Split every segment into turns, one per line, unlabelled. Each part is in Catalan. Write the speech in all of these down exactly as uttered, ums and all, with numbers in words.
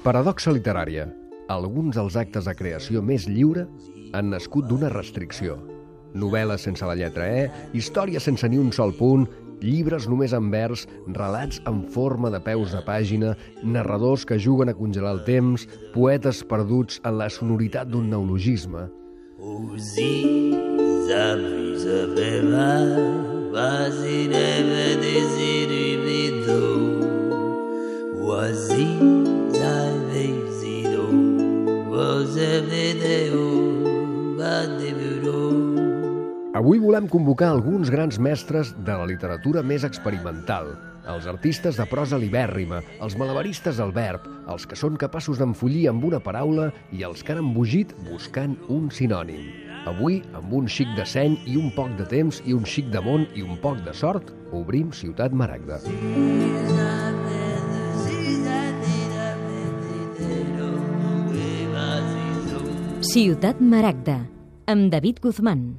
Paradoxa literària. Alguns dels actes de creació més lliure han nascut d'una restricció. Novel·les sense la lletra E, històries sense ni un sol punt, llibres només en vers, relats en forma de peus de pàgina, narradors que juguen a congelar el temps, poetes perduts en la sonoritat d'un neologisme. Avui volem convocar alguns grans mestres de la literatura més experimental, els artistes de prosa libèrrima, els malabaristes del verb, els que són capaços d'enfollir amb una paraula i els que han embogit buscant un sinònim. Avui, amb un xic de seny i un poc de temps i un xic de món i un poc de sort, obrim Ciutat Maragda.
Ciutat Maragda, amb David Guzmán.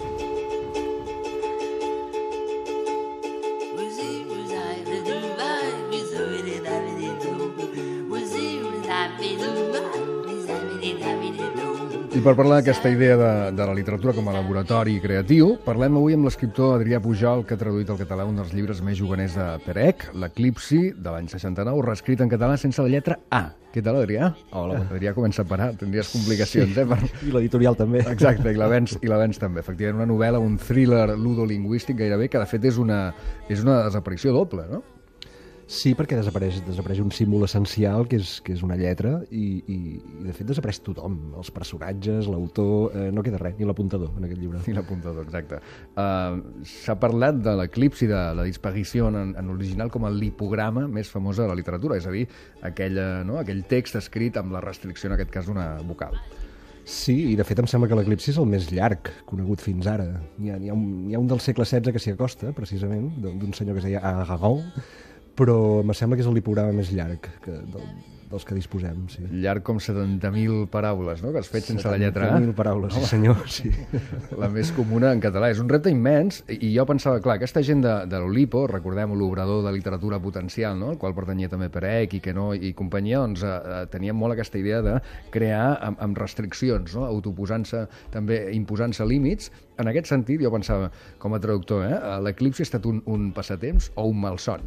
I per parlar d'aquesta idea de, de la literatura com a laboratori creatiu, parlem avui amb l'escriptor Adrià Pujol, que ha traduït al català un dels llibres més juganers de Perec, L'Eclipsi, de l'any seixanta-nou, reescrit en català sense la lletra A. Què tal, Adrià? Hola. Adrià comença a parar, tindries complicacions,
sí.
eh? Per...
I l'editorial també.
Exacte, i l'Avens i l'Avens també. Efectivament, una novel·la, un thriller ludolingüístic gairebé, que de fet és una, és una desaparició doble, no?
Sí, perquè desapareix, desapareix un símbol essencial, que és, que és una lletra, i, i, i de fet desapareix tothom. Els personatges, l'autor... Eh, no queda res, ni l'apuntador en aquest llibre.
Ni l'apuntador, exacte. Uh, S'ha parlat de l'eclipsi, de la disparició en, en original com a l'hipograma més famosa de la literatura, és a dir, aquella, no? aquell text escrit amb la restricció, en aquest cas, d'una vocal.
Sí, i de fet em sembla que l'eclipsi és el més llarg conegut fins ara. N'hi ha, n'hi ha, un, n'hi ha un del segle setze que s'hi acosta, precisament, d'un senyor que es deia Aragon, però em sembla que és el lipograma més llarg que, del, dels que disposem. Sí.
Llarg com setanta mil paraules, no?, que has fet sense la lletra A.
setanta mil paraules, sí senyor. Sí.
La més comuna en català. És un repte immens, i jo pensava, clar, aquesta gent de, de l'Olipo, recordem l'obrador de literatura potencial, no?, al qual pertanyia també Perec i que no, i companyia, doncs eh, tenien molt aquesta idea de crear amb, amb restriccions, no?, autoposant-se, també imposant-se límits. En aquest sentit, jo pensava, com a traductor, eh, l'eclipsi ha estat un, un passatemps o un malson?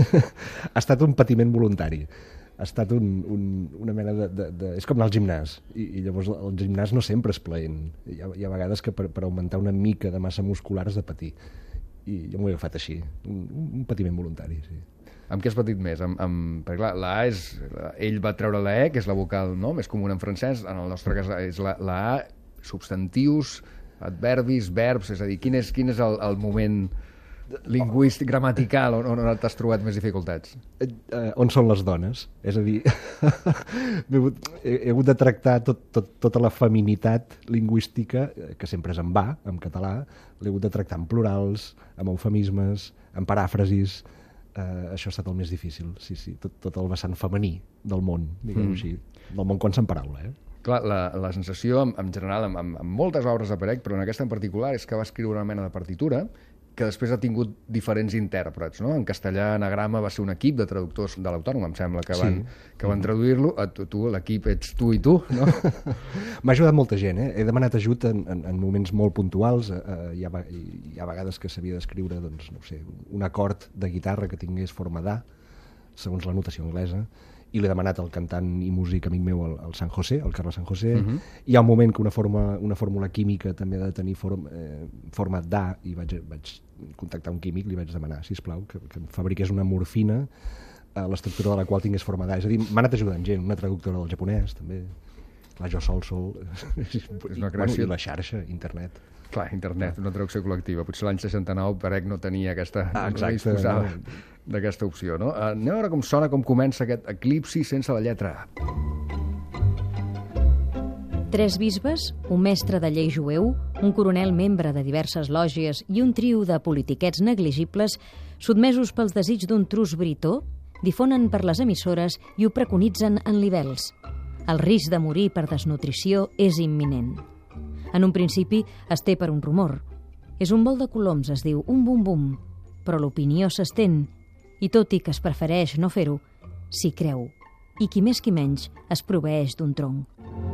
Ha estat un patiment voluntari. Ha estat un, un, una mena de, de, de... És com anar al gimnàs, i, i llavors el gimnàs no sempre és plaent. Hi ha, hi ha vegades que per, per augmentar una mica de massa muscular has de patir. I jo m'ho he agafat així, un, un patiment voluntari, sí.
Amb què has patit més? Amb, amb... Perquè clar, la A és... Ell va treure la E, que és la vocal, no?, més comuna en francès. En el nostre cas és la, la A, substantius, adverbis, verbs, és a dir, quin és, quin és el, el moment lingüístic, gramatical, on, on t'has trobat més dificultats?
Eh, eh, on són les dones? És a dir, he, hagut, he, he hagut de tractar tot, tot, tota la feminitat lingüística, que sempre és en va, en català, l'he hagut de tractar en plurals, amb eufemismes, en paràfrasis. Eh, això ha estat el més difícil, sí, sí, tot, tot el vessant femení del món, diguem-ho mm. així, del món quan se'n paraula, eh?
Clar, la, la sensació, en, en general, amb, amb moltes obres de Perec, però en aquesta en particular, és que va escriure una mena de partitura que després ha tingut diferents intèrprets, no? En castellà, Anagrama va ser un equip de traductors de l'Autònom, em sembla, que van, sí. que van traduir-lo. Tu, tu l'equip ets tu i tu, no?
M'ha ajudat molta gent, eh? He demanat ajut en, en, en moments molt puntuals. Eh, hi, ha, hi ha vegades que s'havia d'escriure, doncs, no sé, un acord de guitarra que tingués forma d'A, segons la notació anglesa, i l'he demanat al cantant i músic amic meu, el, el San José, el Carles San José. Uh-huh. Hi ha un moment que una, forma, una fórmula química també ha de tenir form, eh, forma d'A, i vaig, vaig contactar un químic, li vaig demanar, sisplau, que, que em fabriqués una morfina a l'estructura de la qual tingués forma d'A. És a dir, m'ha anat ajudant gent, una traductora del japonès, també, la Jo Sol Sol, és una creació. Bueno, i la xarxa, internet.
Clar, internet, una traducció col·lectiva. Potser l'any seixanta-nou Perec no tenia aquesta...
Ah, exacte.
No disposava d'aquesta opció, no? Uh, anem a veure com sona, com comença aquest eclipsi sense la lletra A.
Tres bisbes, un mestre de llei jueu, un coronel membre de diverses lògies i un trio de politiquets negligibles, sotmesos pels desig d'un trus britó, difonen per les emissores i ho preconitzen en libels. El risc de morir per desnutrició és imminent. En un principi es té per un rumor. És un vol de coloms, es diu, un bum-bum, però l'opinió s'estén, i tot i que es prefereix no fer-ho, s'hi creu. i qui més qui menys es proveeix d'un tronc.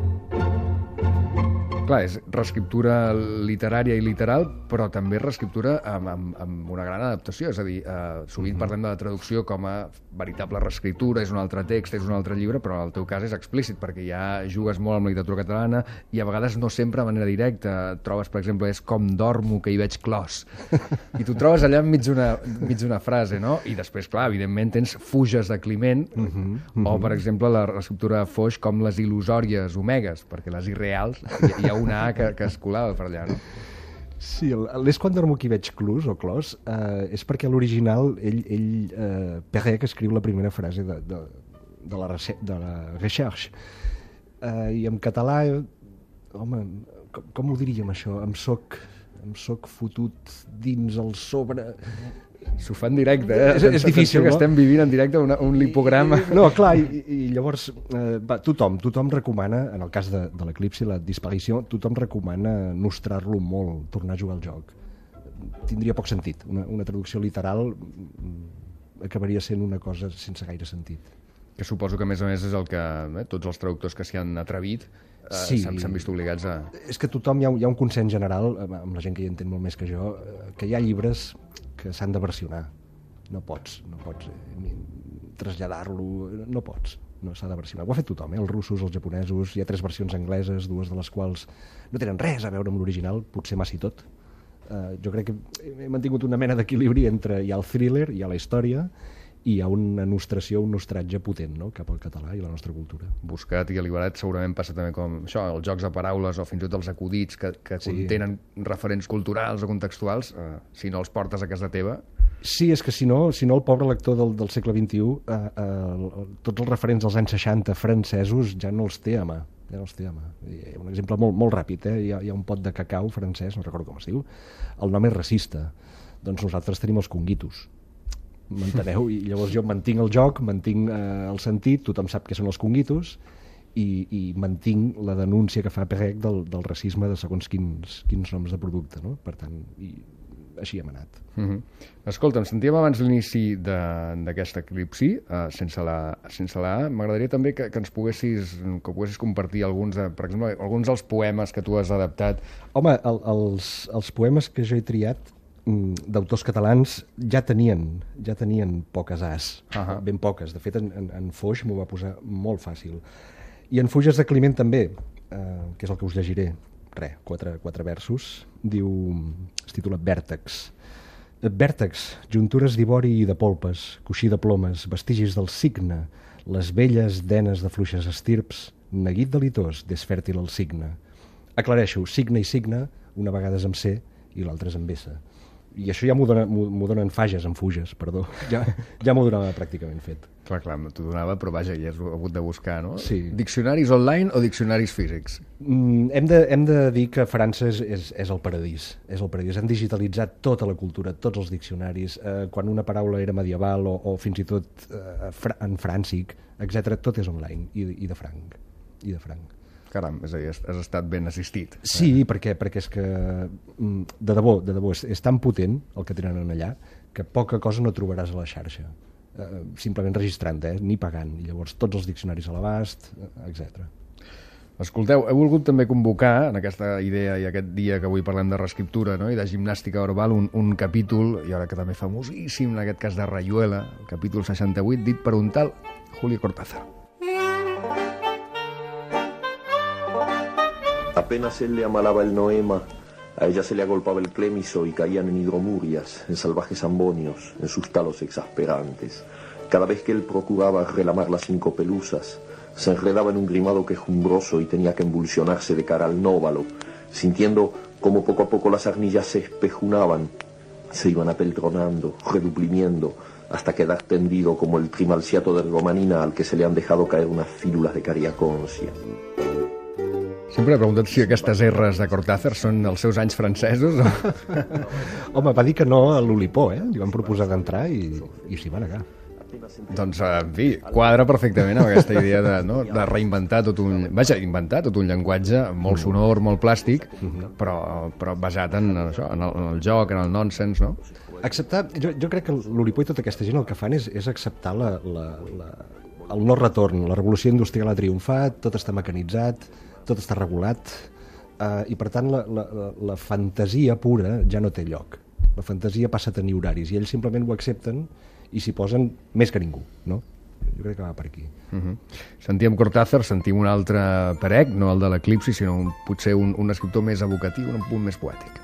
Clar, és reescriptura literària i literal, però també reescriptura amb, amb, amb una gran adaptació. És a dir, eh, sovint parlem de la traducció com a veritable reescriptura, és un altre text, és un altre llibre, però en el teu cas és explícit, perquè ja jugues molt amb la literatura catalana i a vegades no sempre de manera directa. Trobes, per exemple, és com dormo que hi veig clos. I tu trobes allà enmig d'una enmig d'una frase, no? I després, clar, evidentment tens fuges de Climent, uh -huh, uh -huh. o, per exemple, la reescriptura de Foix com les il·lusòries omegues, perquè les irreals hi, hi ha una A que, que es colava per allà, no?
Sí, l'És quan dormo qui veig clos o clos eh, és perquè a l'original ell, ell eh, Perec escriu la primera frase de, de, de, la, de la recherche eh, i en català eh, home, com, com ho diríem això? Em soc, em soc fotut dins el sobre...
S'ho fa en directe, eh?
És, és difícil, no?
Que estem vivint en directe una, un lipograma.
I, no, clar, i, i llavors eh, va, tothom, tothom recomana, en el cas de, de l'Eclipsi, la disparició, tothom recomana nostrar-lo molt, tornar a jugar al joc. Tindria poc sentit. Una, una traducció literal acabaria sent una cosa sense gaire sentit.
Que suposo que, a més a més, és el que eh, tots els traductors que s'hi han atrevit eh,
sí.
s'han vist obligats a...
És que tothom, hi ha, hi ha un consens general, amb la gent que hi entén molt més que jo, que hi ha llibres que s'han de versionar. No pots, no pots eh, traslladar-lo, no pots, no s'ha de versionar. Ho ha fet tothom, eh? Els russos, els japonesos, hi ha tres versions angleses, dues de les quals no tenen res a veure amb l'original, potser massi tot. Uh, jo crec que he mantingut una mena d'equilibri entre hi ha el thriller, hi ha la història, i hi ha una nostració, un nostratge potent, no?, cap al català i la nostra cultura.
Buscat i Alliberat segurament passa també com això, els jocs de paraules o fins i tot els acudits que, que sí. contenen referents culturals o contextuals, eh, si no els portes a casa teva...
Sí, és que si no, si no el pobre lector del, del segle vint-i-u, eh, eh, tots els referents dels anys seixanta francesos ja no els té a mà. Ja no els té a mà. I un exemple molt, molt ràpid, eh? hi, ha, hi ha un pot de cacau francès, no recordo com es diu, el nom és racista. Doncs nosaltres tenim els conguitos. M'enteneu? I llavors jo mantinc el joc, mantinc eh, el sentit, tothom sap què són els conguitos, i, i mantinc la denúncia que fa Perec del, del racisme de segons quins, quins noms de producte, no? Per tant, i així hem anat.
Uh -huh. Escolta, em sentíem abans l'inici d'aquesta Eclipsi, uh, sense la, sense la A. M'agradaria també que, que ens poguessis, que poguessis compartir alguns, de, per exemple, alguns dels poemes que tu has adaptat.
Home, el, els, els poemes que jo he triat d'autors catalans ja tenien ja tenien poques As, uh -huh. ben poques. De fet, en, en, en Foix m'ho va posar molt fàcil. I en Fuges de Climent també, eh, que és el que us llegiré. Re, quatre, quatre versos. Diu, es titula Vèrtex. Vèrtex, juntures d'ivori i de polpes, coixí de plomes, vestigis del cigne, les velles denes de fluixes estirps, neguit de litós, desfèrtil el signe. Aclareixo, signe i signe, una vegada és amb C i l'altra és amb S. I això ja m'ho dona, donen Fages amb Fuges, perdó. Ja, ja m'ho donava pràcticament fet.
Clar, clar, t'ho donava, però vaja, ja has hagut de buscar, no?
Sí.
Diccionaris online o diccionaris físics?
Mm, hem, de, hem de dir que França és, és, és el paradís. És el paradís. Han digitalitzat tota la cultura, tots els diccionaris. Eh, quan una paraula era medieval o, o fins i tot eh, fra, en fràncic, etcètera, tot és online i, i de franc. I de franc.
Caram, és a dir, has estat ben assistit.
Sí, eh? perquè, perquè és que, de debò, de debò, és, és tan potent el que tenen allà que poca cosa no trobaràs a la xarxa. Eh, simplement registrant, eh? Ni pagant. I llavors tots els diccionaris a l'abast, etcètera.
Escolteu, he volgut també convocar, en aquesta idea i aquest dia que avui parlem de reescriptura, no?, i de gimnàstica verbal, un, un capítol, i ara que també famosíssim, en aquest cas de Rayuela, el capítol seixanta-vuit, dit per un tal Julio Cortázar.
Apenas él le amalaba el noema, a ella se le agolpaba el clémiso y caían en hidromurias, en salvajes ambonios, en sus talos exasperantes. Cada vez que él procuraba relamar las cinco pelusas, se enredaba en un grimado quejumbroso y tenía que embulsionarse de cara al nóvalo, sintiendo como poco a poco las arnillas se espejunaban, se iban apeltronando, reduplimiendo, hasta quedar tendido como el trimalciato de ergomanina al que se le han dejado caer unas fílulas de cariaconcia.
Sempre he preguntat si aquestes erres de Cortázar són els seus anys francesos o...
Home, va dir que no a l'Olipó, eh? Li van proposar d'entrar i, i s'hi va negar.
Doncs, en fi, quadra perfectament amb aquesta idea de, no, de reinventar tot un... Vaja, inventar tot un llenguatge molt sonor, molt plàstic, però, però basat en, això, en, el, en el joc, en el nonsense, no?
Acceptar... Jo, jo crec que l'Olipó i tota aquesta gent el que fan és, és acceptar la, la, la, el no retorn, la revolució industrial ha triomfat, tot està mecanitzat, tot està regulat, eh, i per tant la, la, la fantasia pura ja no té lloc. La fantasia passa a tenir horaris i ells simplement ho accepten i s'hi posen més que ningú, no? Jo crec que va per aquí.
Uh -huh. Sentíem Cortázar, sentim un altre Perec, no el de l'Eclipsi, sinó un, potser un, un escriptor més evocatiu, un punt més poètic.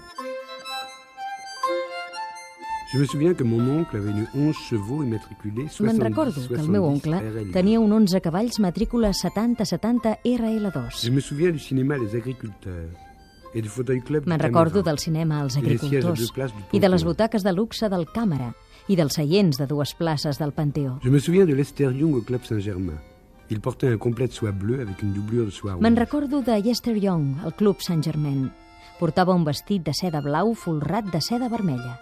Je me souviens que mon oncle avait eu onze chevaux immatriculés
Me'n recordo que el meu oncle tenia un onze cavalls matrícula setanta setanta R L dos.
Je me souviens du cinéma Les Agriculteurs et du fauteuil club.
Me'n recordo del cinema Els Agricultors i de les butaques de luxe del Càmera i dels seients de dues places del Panteó.
Je me souviens de Lester Young au Club Saint-Germain. Il portait un complet de soie bleue avec une doublure de soie rouge.
Me'n recordo de Lester Young al Club Saint-Germain. Portava un vestit de seda blau folrat de seda vermella.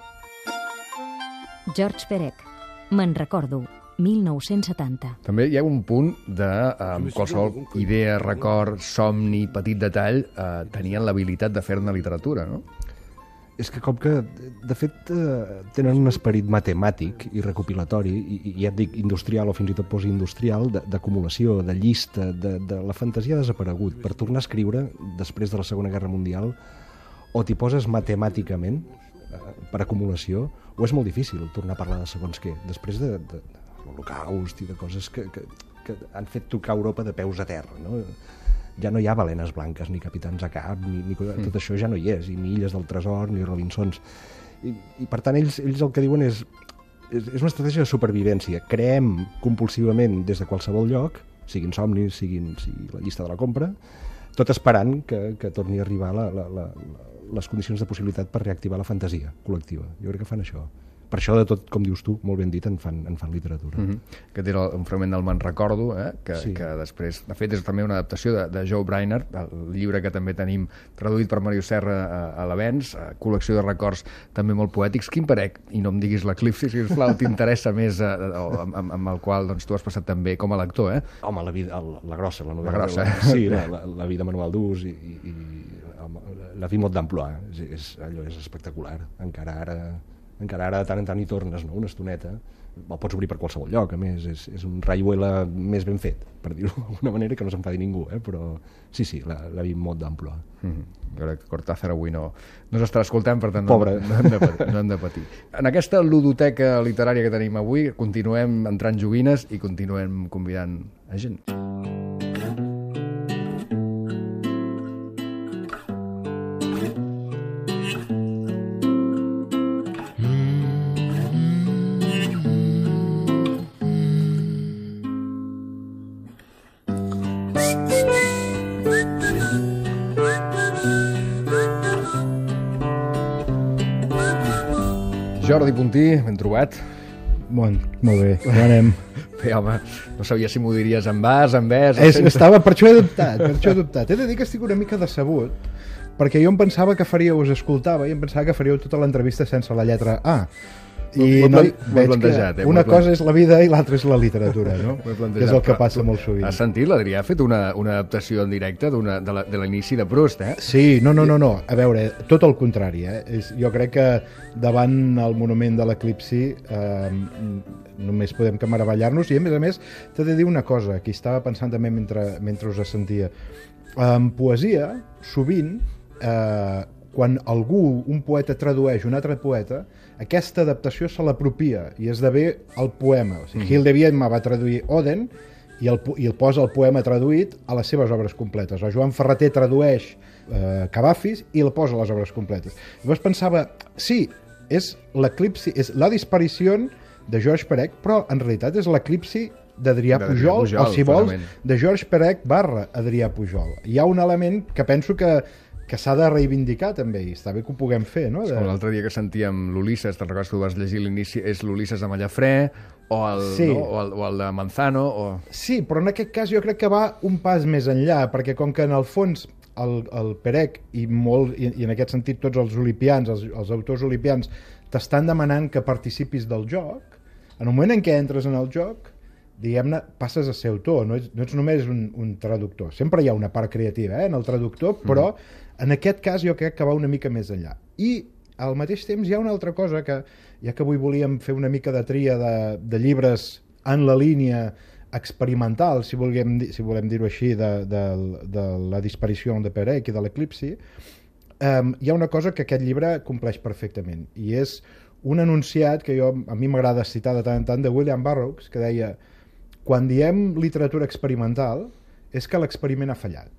George Perec, me'n recordo, mil nou-cents setanta.
També hi ha un punt de eh, qualsevol idea, record, somni, petit detall, eh, tenien l'habilitat de fer-ne literatura, no?
És que com que, de fet, eh, tenen un esperit matemàtic i recopilatori, i, i ja et dic industrial o fins i tot postindustrial, d'acumulació, de, de llista, de, de la fantasia ha desaparegut. Per tornar a escriure, després de la Segona Guerra Mundial, o t'hi poses matemàticament, eh, per acumulació, o és molt difícil tornar a parlar de segons què. Després de, de, de l'Holocaust i de coses que, que, que han fet tocar Europa de peus a terra, no? Ja no hi ha balenes blanques, ni capitans a cap, ni, ni mm. tot això ja no hi és, i ni Illes del Tresor, ni Robinsons. I, i per tant, ells, ells el que diuen és, és, és una estratègia de supervivència. Creem compulsivament des de qualsevol lloc, siguin somnis, siguin, sigui la llista de la compra, tot esperant que, que torni a arribar la, la, la, les condicions de possibilitat per reactivar la fantasia col·lectiva. Jo crec que fan això. Per això de tot, com dius tu, molt ben dit, en fan, en fan literatura.
Mm -hmm. Aquest era un fragment del Me'n recordo, eh? que,
sí.
que després, de fet, és també una adaptació de, de Joe Brainerd, el llibre que també tenim traduït per Mario Serra a, a l'Avenç, col·lecció de records també molt poètics. Quin Perec, i no em diguis l'Eclipsi, sisplau, t'interessa més, eh, amb, amb, amb el qual doncs, tu has passat també com a lector, eh?
Home, la, vida, la, la grossa, la novel·la.
La grossa,
la,
eh?
Sí, la, la, la vida manual d'ús i, i, i la vie mode d'emploi. És, és, allò és espectacular. Encara ara... encara ara de tant en tant hi tornes, no? Una estoneta, el pots obrir per qualsevol lloc, a més, és, és un rayuela més ben fet, per dir-ho d'alguna manera, que no s'enfadi ningú, eh? Però sí, sí, la, la vie mode d'emploi.
Mm-hmm. Jo crec que Cortázar avui no, no s'estarà escoltant, per tant no,
Pobre.
no, hem de patir, no hem de patir. En aquesta ludoteca literària que tenim avui, continuem entrant joguines i continuem convidant a gent. Jordi Puntí, ben trobat.
Bon, molt bé, com anem?
Bé, home, no sabia si m'ho diries en vas, en ves...
És, estava, per això he dubtat, per això he dubtat. He de dir que estic una mica decebut, perquè jo em pensava que faríeu, us escoltava, i em pensava que faríeu tota l'entrevista sense la lletra A. I no, veig que eh? una cosa és la vida i l'altra és la literatura, no? Que és el que passa molt sovint.
Has sentit? L'Adrià ha fet una, una adaptació en directe de, la, de l'inici de Proust, eh?
Sí, no, no, no, no. A veure, tot el contrari, eh? És, jo crec que davant el monument de l'Eclipsi eh, només podem que meravellar-nos, i a més a més t'he de dir una cosa, que estava pensant també mentre, mentre us sentia. En poesia, sovint, eh, quan algú, un poeta, tradueix un altre poeta, aquesta adaptació se l'apropia i esdevé el poema. O sigui, mm. Hildebrand va traduir Oden i el, i el posa el poema traduït a les seves obres completes. O Joan Ferreter tradueix eh, Cavafis i el posa a les obres completes. Llavors pensava, sí, és l'eclipsi, és la disparició de George Perec, però en realitat és l'eclipsi d'Adrià Pujol, Pujol, o si vols, de George Perec barra Adrià Pujol. Hi ha un element que penso que que s'ha de reivindicar també, i està bé que ho puguem fer, no? De...
L'altre dia que sentíem l'Ulisses, te'n recordes que tu vas llegir l'inici, és l'Ulisses de Mallafrè, o el,
sí.
no? o, el, o el de Manzano, o...
Sí, però en aquest cas jo crec que va un pas més enllà, perquè com que en el fons el, el Perec i, molt, i, i en aquest sentit tots els olipians, els, els autors olipians, t'estan demanant que participis del joc, en el moment en què entres en el joc, diguem-ne, passes a ser autor, no ets, no ets només un, un traductor. Sempre hi ha una part creativa eh, en el traductor, però mm. en aquest cas jo crec que va una mica més enllà. I al mateix temps hi ha una altra cosa que, ja que avui volíem fer una mica de tria de, de llibres en la línia experimental, si, volguem, si volem dir-ho així, de, de, de la disparició de Perec i de l'eclipsi, um, hi ha una cosa que aquest llibre compleix perfectament, i és un enunciat que jo, a mi m'agrada citar de tant en tant, de William Burroughs, que deia: quan diem literatura experimental és que l'experiment ha fallat.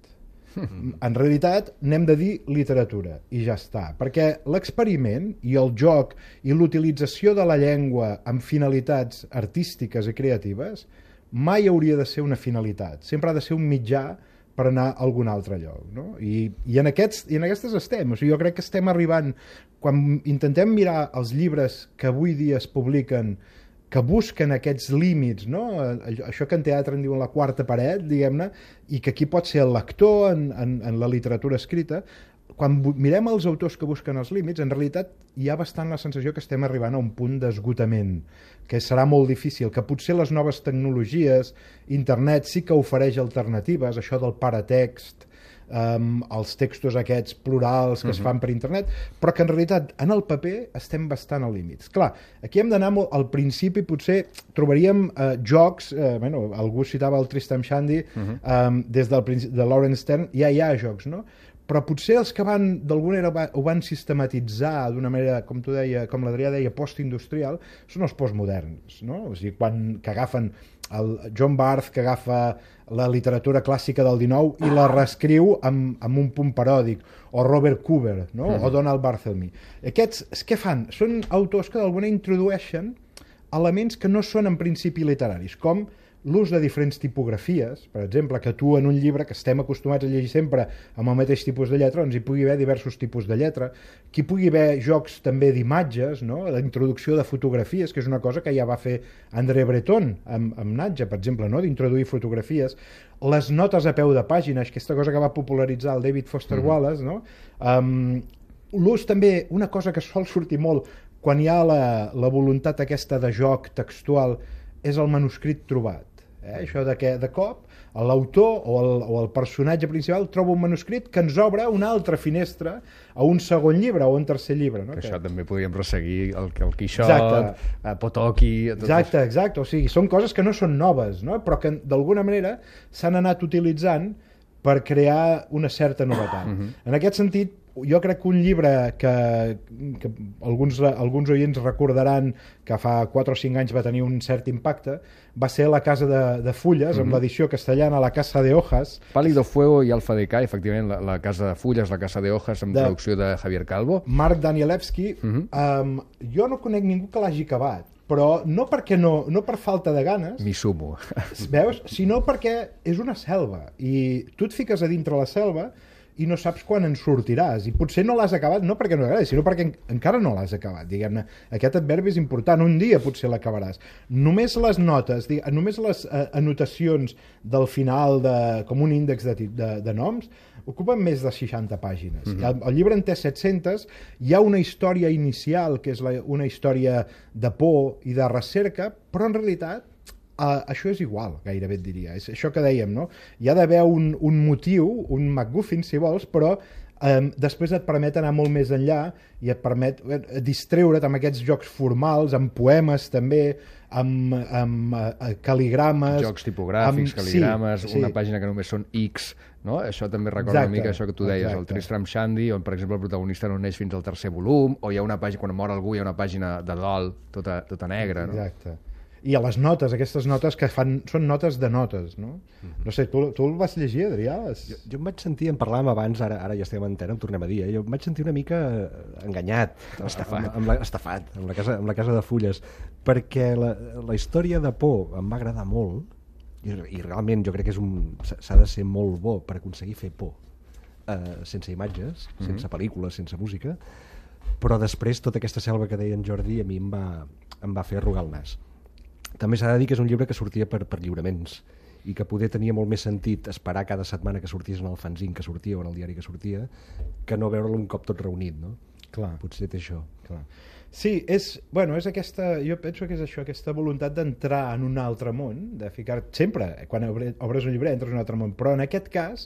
En realitat n'hem de dir literatura i ja està, perquè l'experiment i el joc i l'utilització de la llengua amb finalitats artístiques i creatives mai hauria de ser una finalitat, sempre ha de ser un mitjà per anar a algun altre lloc, no? I, i, en aquests, i en aquestes estem, o sigui, jo crec que estem arribant, quan intentem mirar els llibres que avui dia es publiquen, que busquen aquests límits, no? Això que en teatre en diuen la quarta paret, diguem-ne, i que aquí pot ser el lector en, en, en la literatura escrita. Quan mirem els autors que busquen els límits, en realitat hi ha bastant la sensació que estem arribant a un punt d'esgotament, que serà molt difícil, que potser les noves tecnologies, internet sí que ofereix alternatives, això del paratext, Um, els textos aquests plurals que uh-huh. es fan per internet, però que en realitat en el paper estem bastant al límits. Clar, aquí hem d'anar molt al principi, potser trobaríem uh, jocs, uh, bueno, algú citava el Tristram Shandy, uh-huh. um, des del de Laurence Sterne, ja hi ha jocs, no? Però potser els que van, d'alguna manera, ho van sistematitzar d'una manera, com tu deia, com l'Adrià deia, postindustrial, són els postmoderns, no? O sigui, quan que agafen el John Barth, que agafa la literatura clàssica del dinou i la reescriu amb, amb un punt paròdic, o Robert Cooper, no? Mm. o Donald Barthelmy. Aquests, què fan? Són autors que d'alguna introdueixen elements que no són en principi literaris, com l'ús de diferents tipografies, per exemple, que tu en un llibre que estem acostumats a llegir sempre amb el mateix tipus de lletra, doncs hi pugui haver diversos tipus de lletra, que hi pugui haver jocs també d'imatges, no? La introducció de fotografies, que és una cosa que ja va fer André Breton amb, amb Nadja, per exemple, no? D'introduir fotografies, les notes a peu de pàgina, aquesta cosa que va popularitzar el David Foster mm. Wallace, no? Um, l'ús també, una cosa que sol sortir molt quan hi ha la, la voluntat aquesta de joc textual, és el manuscrit trobat. Eh? Això de que de cop l'autor o, el, o el personatge principal troba un manuscrit que ens obre una altra finestra a un segon llibre o un tercer llibre. No?
Que
que...
això també podríem resseguir el, el Quixot, a Potocki... A
exacte, els... exacte. O sigui, són coses que no són noves, no? Però que d'alguna manera s'han anat utilitzant per crear una certa novetat. Uh-huh. En aquest sentit, jo crec que un llibre que, que alguns, alguns oients recordaran que fa quatre o cinc anys va tenir un cert impacte va ser La Casa de, de Fulles, mm-hmm. amb l'edició castellana La Casa de Hojas.
Pálido Fuego i Alfa Decay, efectivament, la, la Casa de Fulles, La Casa de Hojas, amb de traducció de Javier Calvo.
Marc Danielewski. Mm-hmm. um, jo no conec ningú que l'hagi acabat, però no perquè no, no per falta de ganes,
m'hi sumo,
veus? Sinó perquè és una selva i tu et fiques a dintre la selva i no saps quan en sortiràs, i potser no l'has acabat no perquè no t'agradi, sinó perquè en, encara no l'has acabat, diguem-ne. Aquest adverbi és important, un dia potser l'acabaràs. Només les notes, digue, només les eh, anotacions del final, de, com un índex de, de, de noms, ocupen més de seixanta pàgines. Mm-hmm. el, el llibre en té set-centes, hi ha una història inicial, que és la, una història de por i de recerca, però en realitat Uh, això és igual, gairebé et diria. És això que dèiem, no? Hi ha d'haver un, un motiu, un MacGuffin, si vols, però um, després et permet anar molt més enllà i et permet uh, distreure't amb aquests jocs formals, amb poemes també, amb, amb uh, cal·ligrames...
Jocs tipogràfics, amb... cal·ligrames, sí, una sí. Pàgina que només són X, no? Això també recorda exacte, una mica això que tu deies, exacte. El Tristram Shandy, on, per exemple, el protagonista no neix fins al tercer volum, o hi ha una pàgina, quan mor algú, hi ha una pàgina de dol tota, tota negra, no?
Exacte. I a les notes, aquestes notes que fan, són notes de notes, no? Mm-hmm. No sé, tu, tu el vas llegir, Adrià? Les...
Jo, jo em vaig sentir, en parlàvem abans, ara, ara ja estem en antena, em tornem a dir, eh? Jo em vaig sentir una mica enganyat, estafat, amb, amb, la, estafat amb, la casa, amb la Casa de Fulles, perquè la, la història de por em va agradar molt, i, i realment jo crec que és un s'ha de ser molt bo per aconseguir fer por, eh, sense imatges, mm-hmm. sense pel·lícules, sense música, però després tota aquesta selva que deia en Jordi a mi em va, em va fer arrugar el nas. També s'ha de dir que és un llibre que sortia per, per lliuraments i que poder tenia molt més sentit esperar cada setmana que sortís en el fanzine que sortia o en el diari que sortia que no veure'l un cop tot reunit, no?
Clar.
Potser té això.
Clar. Sí, és, bueno, és aquesta, jo penso que és això, aquesta voluntat d'entrar en un altre món, de ficar sempre, quan obres un llibre entres en un altre món, però en aquest cas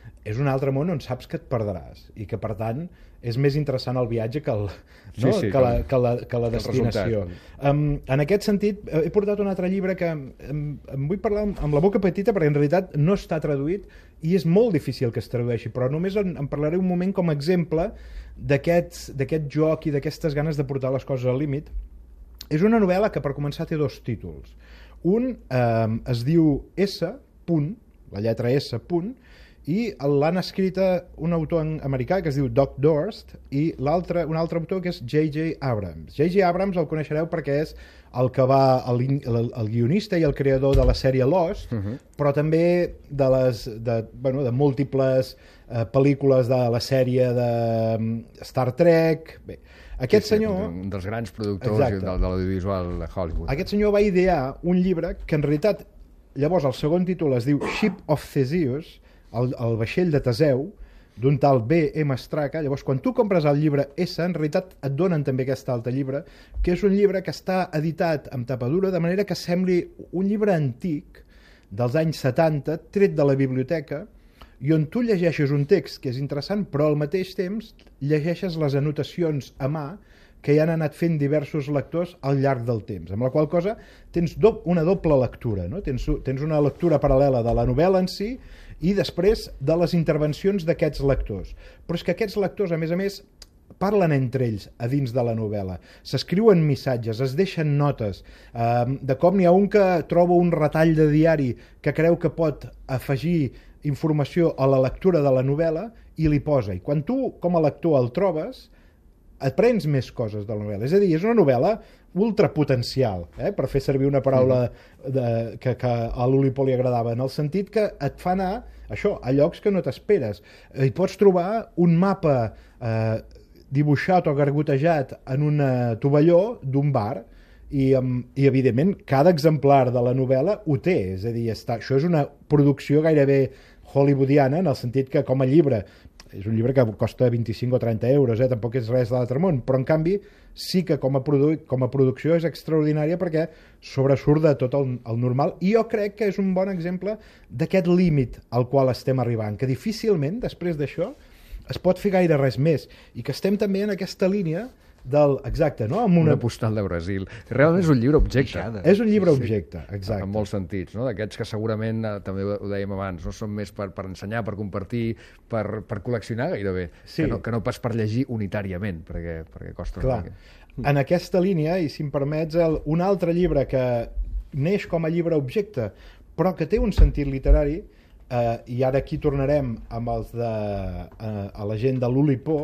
és un altre món on saps que et perdràs i que, per tant, és més interessant el viatge que, el, no?
Sí, sí,
que, la, que, la, que la
que el
destinació. Um, en aquest sentit, he portat un altre llibre que em, em vull parlar amb, amb la boca petita perquè en realitat no està traduït i és molt difícil que es tradueixi, però només en, en parlaré un moment com a exemple d'aquest joc i d'aquestes ganes de portar les coses al límit. És una novel·la que, per començar, té dos títols. Un eh, es diu S, punt, la lletra S, punt, i l'han escrita un autor americà que es diu Doc Dorst i l'altre, un altre autor que és J J Abrams. J J Abrams el coneixereu perquè és el que va el, el, el guionista i el creador de la sèrie Lost, uh-huh. però també de les de, bueno, de múltiples eh, pel·lícules de la sèrie de um, Star Trek. Bé, aquest sí, sí, senyor...
Un dels grans productors de, de l'audiovisual de Hollywood.
Aquest senyor va idear un llibre que en realitat, llavors el segon títol es diu Ship of Theseus, el, el vaixell de Teseu, d'un tal B M Straka. Llavors, quan tu compres el llibre S, en realitat et donen també aquest altre llibre, que és un llibre que està editat amb tapadura, de manera que sembli un llibre antic dels anys setanta, tret de la biblioteca, i on tu llegeixes un text que és interessant, però al mateix temps llegeixes les anotacions a mà que hi han anat fent diversos lectors al llarg del temps, amb la qual cosa tens do una doble lectura, no? Tens, tens una lectura paral·lela de la novel·la en si i després de les intervencions d'aquests lectors. Però és que aquests lectors, a més a més, parlen entre ells a dins de la novel·la, s'escriuen missatges, es deixen notes, eh, de com n'hi ha un que troba un retall de diari que creu que pot afegir informació a la lectura de la novel·la i li posa. I quan tu, com a lector, el trobes, aprens més coses de la novel·la. És a dir, és una novel·la ultrapotencial, eh? Per fer servir una paraula de, que, que a l'Oulipo li agradava, en el sentit que et fa anar això, a llocs que no t'esperes. Hi pots trobar un mapa eh, dibuixat o gargotejat en un tovalló d'un bar i, i, evidentment, cada exemplar de la novel·la ho té. És a dir, està, això és una producció gairebé hollywoodiana, en el sentit que, com a llibre, és un llibre que costa vint-i-cinc o trenta euros, eh? Tampoc és res de l'altre món, però en canvi sí que com a, produ com a producció és extraordinària perquè sobresurt de tot el, el normal, i jo crec que és un bon exemple d'aquest límit al qual estem arribant, que difícilment després d'això es pot fer gaire res més, i que estem també en aquesta línia del... Exacte, no? Amb una...
una postal de Brasil. Realment és un llibre objecte.
És un llibre objecte, exacte.
En molts sentits, no? D'aquests que segurament, eh, també ho dèiem abans, no són més per, per ensenyar, per compartir, per, per col·leccionar gairebé, sí. que, no, que no pas per llegir unitàriament, perquè, perquè costa
Clar.
una mica.
En aquesta línia, i si em permets, el, un altre llibre que neix com a llibre objecte, però que té un sentit literari, eh, i ara aquí tornarem amb els de, eh, a la gent de l'Oulipo,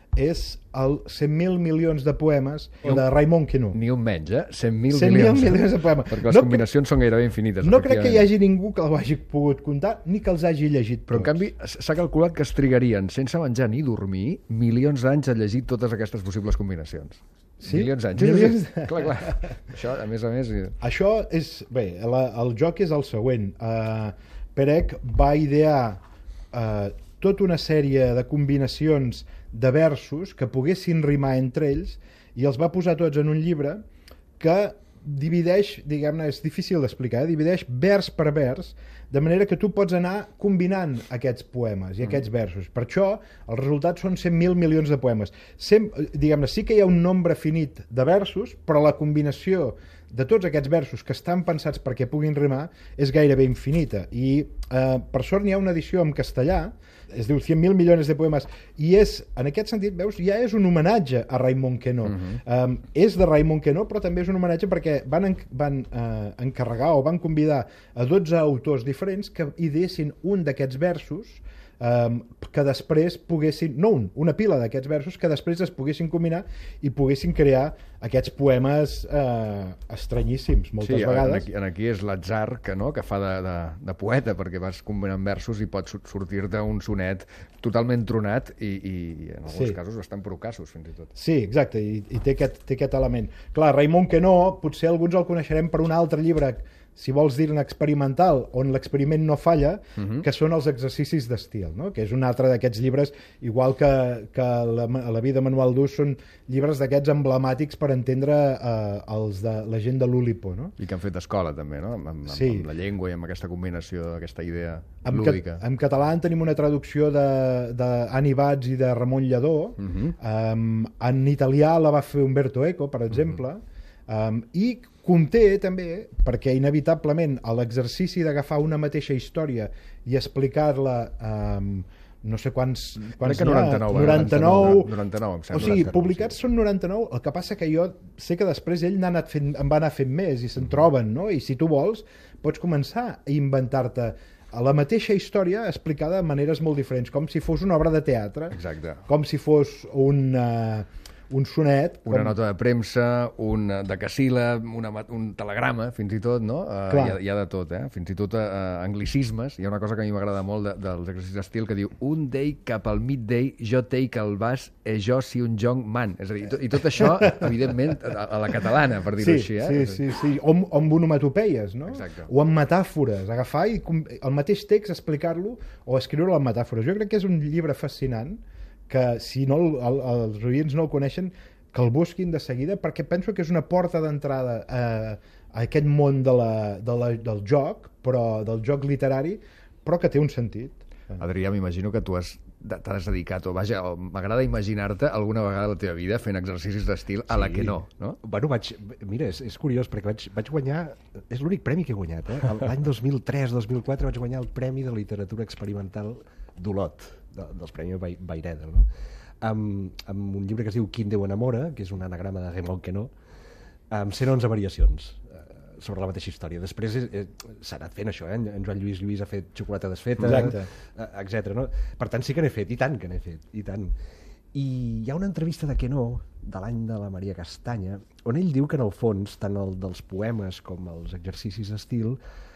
és el cent mil milions de poemes de Raymond Queneau.
Ni un menys, eh? cent mil
milions. milions de poemes.
Perquè les
no,
combinacions són gairebé infinites.
No crec que hi hagi ningú que ho hagi pogut comptar ni que els hagi llegit tots.
Però, en canvi, s'ha calculat que es trigarien, sense menjar ni dormir, milions d'anys a llegir totes aquestes possibles combinacions.
Sí?
Milions d'anys.
Milions...
clar, clar. Això, a més a més...
Això és... Bé, la, el joc és el següent. Uh, Perec va idear uh, tota una sèrie de combinacions de versos que poguessin rimar entre ells i els va posar tots en un llibre que divideix, diguem-ne, és difícil d'explicar, eh? divideix vers per vers, de manera que tu pots anar combinant aquests poemes i aquests versos. Per això el resultat són cent mil milions de poemes. Sem, diguem-ne, sí que hi ha un nombre finit de versos, però la combinació de tots aquests versos que estan pensats perquè puguin rimar és gairebé infinita. I eh, per sort n'hi ha una edició en castellà, es diu cent mil milions de poemes, i és, en aquest sentit, veus, ja és un homenatge a Raymond Queneau. Uh-huh. um, és de Raymond Queneau, però també és un homenatge perquè van, en, van uh, encarregar o van convidar a dotze autors diferents que ideessin un d'aquests versos um, que després poguessin, no un, una pila d'aquests versos que després es poguessin combinar i poguessin crear aquests poemes eh, estranyíssims, moltes
sí,
vegades.
Aquí, aquí és l'atzar que, no, que fa de, de, de poeta, perquè vas combinant versos i pots sortir-te un sonet totalment tronat i, i en alguns sí. casos bastant procassos, fins i tot.
Sí, exacte, i, i té, aquest, té aquest element. Clar, Raymond Queneau, potser alguns el coneixerem per un altre llibre si vols dir-ne experimental, on l'experiment no falla,
Uh-huh.
que són els exercicis d'estil, no? Que és un altre d'aquests llibres, igual que, que la, la vida manual d'ús, són llibres d'aquests emblemàtics per entendre eh, els de, la gent de l'Oulipo, no?
I que han fet escola, també, no? Amb, amb,
Sí.
amb la llengua i amb aquesta combinació, aquesta idea
En, ca
lúdica.
en català en tenim una traducció d'Anni Bats i de Ramon Lledó.
Uh-huh.
um, en italià la va fer Umberto Eco, per exemple, um, i conté també, perquè inevitablement a l'exercici d'agafar una mateixa història i explicar-la um, no sé quants, quants
Crec que
n'hi ha,
noranta-nou,
noranta-nou,
noranta-nou, em sembla.
o sigui,
noranta-nou,
publicats
sí.
són noranta-nou, el que passa que jo sé que després ell n'ha anat fent, en va anar fent més i se'n troben, no? I si tu vols pots començar a inventar-te a la mateixa història explicada de maneres molt diferents, com si fos una obra de teatre,
Exacte.
com si fos un, uh, un sonet.
Una
com...
nota de premsa, un decasíl·lab, una, un telegrama, fins i tot, no? Uh, hi, ha, hi ha de tot, eh? Fins i tot uh, anglicismes. Hi ha una cosa que a mi m'agrada molt de, dels exercicis d'estil que diu un day cap al midday jo take el vas e jo si un young man. És a dir, i tot, i tot això, evidentment, a, a la catalana, per dir-ho
Sí,
així, eh?
sí, sí, sí. O, amb- o amb onomatopeies, no?
Exacte.
O amb metàfores, agafar i com- el mateix text explicar-lo o escriure-lo amb metàfores. Jo crec que és un llibre fascinant que si no el, el, els oients no el coneixen, que el busquin de seguida, perquè penso que és una porta d'entrada a, a aquest món de la, de la, del joc, però del joc literari, però que té un sentit.
Adrià, m'imagino que tu has t'has dedicat, o vaja, o m'agrada imaginar-te alguna vegada a la teva vida fent exercicis d'estil a la
Sí.
que no, no?
Bueno, vaig, mira, és, és curiós, perquè vaig, vaig guanyar... És l'únic premi que he guanyat, eh? L'any dos mil tres dos mil quatre vaig guanyar el Premi de Literatura Experimental d'Olot, de, dels Premis Vayreda, no? Amb, amb un llibre que es diu Quin Déu enamora, que és un anagrama de Raymond Queneau, amb cent onze variacions eh, sobre la mateixa història. Després és, és, s'ha anat fent això, eh? En Joan Lluís Lluís ha fet Xocolata desfeta,
Exacte.
eh, etcètera. No? Per tant, sí que n'he fet, i tant que n'he fet, i tant. I hi ha una entrevista de Queneau, de l'any de la Maria Castanya, on ell diu que en el fons, tant el dels poemes com els exercicis d'estil,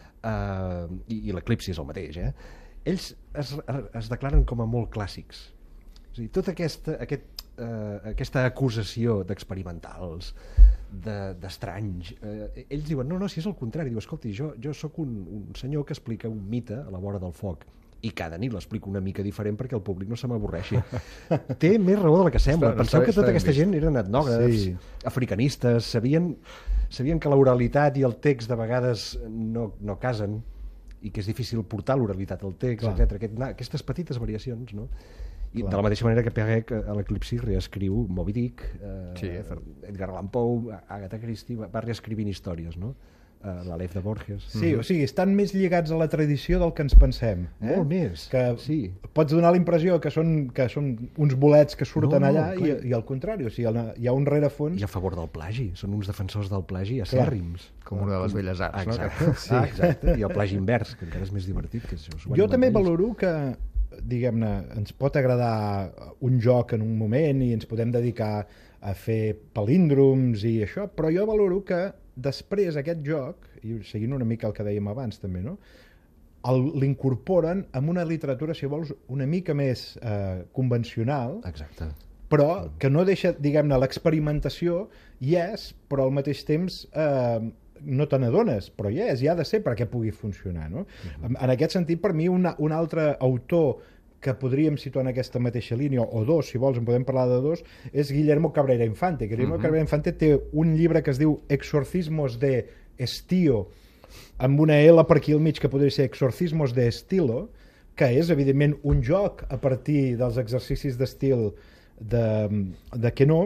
eh, i, i l'eclipsi és el mateix, eh? ells es, es declaren com a molt clàssics. És a dir, tota aquesta, aquest, eh, aquesta acusació d'experimentals, d'estranys, de, eh, ells diuen, no, no, si és el contrari, diu, escolti, jo, jo sóc un, un senyor que explica un mite a la vora del foc, i cada nit l'explico una mica diferent perquè el públic no se m'avorreixi. Té més raó de la que sembla.
Està-
Penseu
està-
que tota
està ben
aquesta
vist.
gent eren etnògrafs,
Sí.
africanistes, sabien, sabien que l'oralitat i el text de vegades no, no casen, i que és difícil portar l'oralitat al text,
Clar.
etcètera. Aquest, aquestes petites variacions, no? I
Clar.
de la mateixa manera que Perec a l'Eclipsi reescriu Moby Dick, eh,
Sí, eh, fer-
Edgar Allan Poe, Agatha Christie, va, va reescrivint històries, no? Eh, l'Aleph de Borges.
Sí, o sigui, estan més lligats a la tradició del que ens pensem. Eh?
Molt més,
Que
sí.
pots donar la impressió que són, que són uns bolets que surten
No, no,
allà
clar.
i, i al contrari, o sigui, hi ha un rerefons.
I a favor del plagi, són uns defensors del plagi
Clar.
acèrrims.
Com una de les belles arts, no?
Exacte, sí. ah, exacte. I el plagi invers, que encara és més divertit. Que això, s'ho van
Jo també
inventar ells.
valoro que, diguem-ne, ens pot agradar un joc en un moment i ens podem dedicar a fer palíndroms i això, però jo valoro que després aquest joc, i seguint una mica el que dèiem abans també, no? El- l'incorporen amb una literatura, si vols, una mica més eh, convencional,
Exacte.
però que no deixa, diguem-ne, l'experimentació hi és, però al mateix temps eh, no te n'adones, però hi és, hi ha de ser perquè pugui funcionar, no? En, en aquest sentit, per mi, una, un altre autor que podríem situar en aquesta mateixa línia, o dos, si vols, en podem parlar de dos, és Guillermo Cabrera Infante. Guillermo Cabrera Infante té un llibre que es diu Exorcismos de Estío, amb una L per aquí al mig, que podria ser Exorcismos de Estilo, que és, evidentment, un joc a partir dels exercicis d'estil de, de Queneau,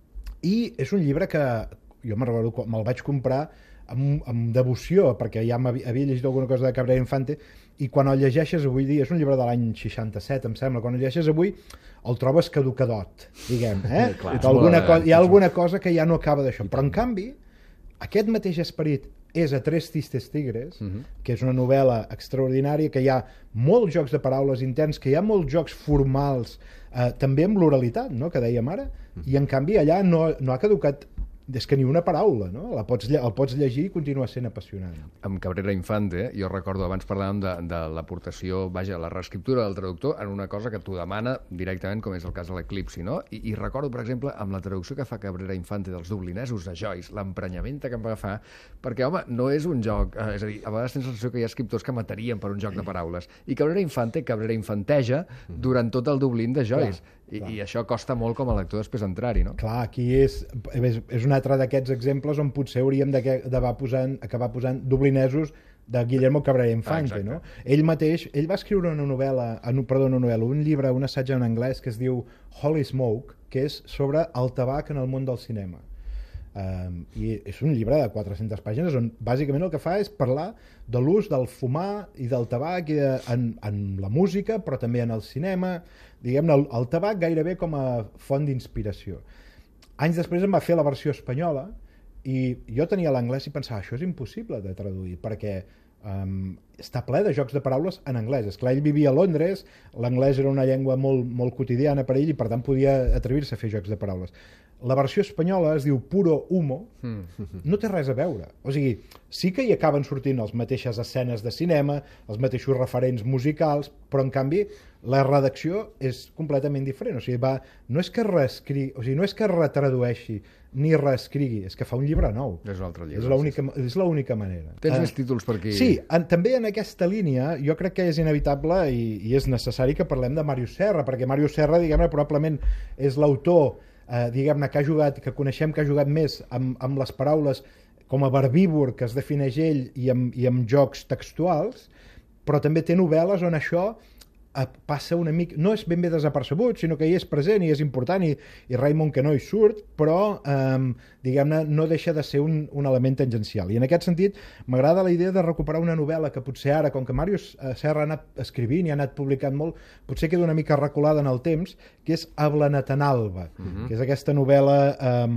i és un llibre que jo me'n recordo quan me'l vaig comprar amb, amb devoció, perquè ja m'havia- havia llegit alguna cosa de Cabrera Infante, i quan el llegeixes avui dia, és un llibre de l'any seixanta-set, em sembla, quan el llegeixes avui el trobes caducadot, diguem, eh?
Clar.
Alguna
Molt
cosa,
elegant,
hi ha
sí.
alguna cosa que ja no acaba d'això, però en canvi, aquest mateix esperit és a Tres Tristes Tigres, que és una novel·la extraordinària, que hi ha molts jocs de paraules interns, que hi ha molts jocs formals, eh, també amb l'oralitat, no?, que dèiem ara, i en canvi allà no, no ha caducat és que ni una paraula, no? La pots, el pots llegir i continua sent apassionant.
Amb Cabrera Infante, jo recordo, abans parlàvem de, de l'aportació, vaja, la reescriptura del traductor en una cosa que t'ho demana directament, com és el cas de l'Eclipsi, no? I, I recordo, per exemple, amb la traducció que fa Cabrera Infante dels dublinesos de Joyce, l'emprenyamenta que em va agafar, perquè, home, no és un joc, eh, és a dir, a vegades tens la sensació que hi ha escriptors que matarien per un joc de paraules, i Cabrera Infante, Cabrera infanteja durant tot el Dublín de Joyce, clar, I, clar. I això costa molt com a lector després entrar-hi, no?
Clar, aquí és, és, és un altre d'aquests exemples on potser hauríem d'acabar posant, acabar posant dublinesos de Guillermo Cabrera Infante, ah, no? Ell mateix, ell va escriure una novel·la, perdó, una novel·la, un llibre, un assaig en anglès que es diu Holy Smoke, que és sobre el tabac en el món del cinema. Um, i és un llibre de quatre-centes pàgines on bàsicament el que fa és parlar de l'ús del fumar i del tabac i de, en, en la música, però també en el cinema, diguem-ne, el, el tabac gairebé com a font d'inspiració. Anys després em va fer la versió espanyola i jo tenia l'anglès i pensava, això és impossible de traduir, perquè um, està ple de jocs de paraules en anglès. Esclar, ell vivia a Londres, l'anglès era una llengua molt, molt quotidiana per ell i per tant podia atrevir-se a fer jocs de paraules. La versió espanyola es diu Puro Humo, mm. no té res a veure. O sigui, sí que hi acaben sortint les mateixes escenes de cinema, els mateixos referents musicals, però en canvi la redacció és completament diferent. O sigui, va, no és que reescrigui, o sigui, no és que retradueixi ni reescrigui, és que fa un llibre nou.
És un altre llibre.
És l'única és l'única manera.
Tens
uh,
més títols per aquí?
Sí, en, també en aquesta línia jo crec que és inevitable i, i és necessari que parlem de Màrius Serra, perquè Màrius Serra, diguem-ne, probablement és l'autor Eh, diguem-ne, que ha jugat, que coneixem que ha jugat més amb, amb les paraules com a verbívor que es defineix ell i amb, i amb jocs textuals, però també té novel·les on això eh, passa una mica, no és ben bé desapercebut, sinó que hi és present i és important i, i Raymond que no hi surt, però eh, diguem-ne, no deixa de ser un, un element tangencial. I en aquest sentit m'agrada la idea de recuperar una novel·la que potser ara, com que Màrius Serra ha anat escrivint i ha anat publicant molt, potser queda una mica reculada en el temps, que és Ablanetanalba, uh-huh. que és aquesta novel·la eh,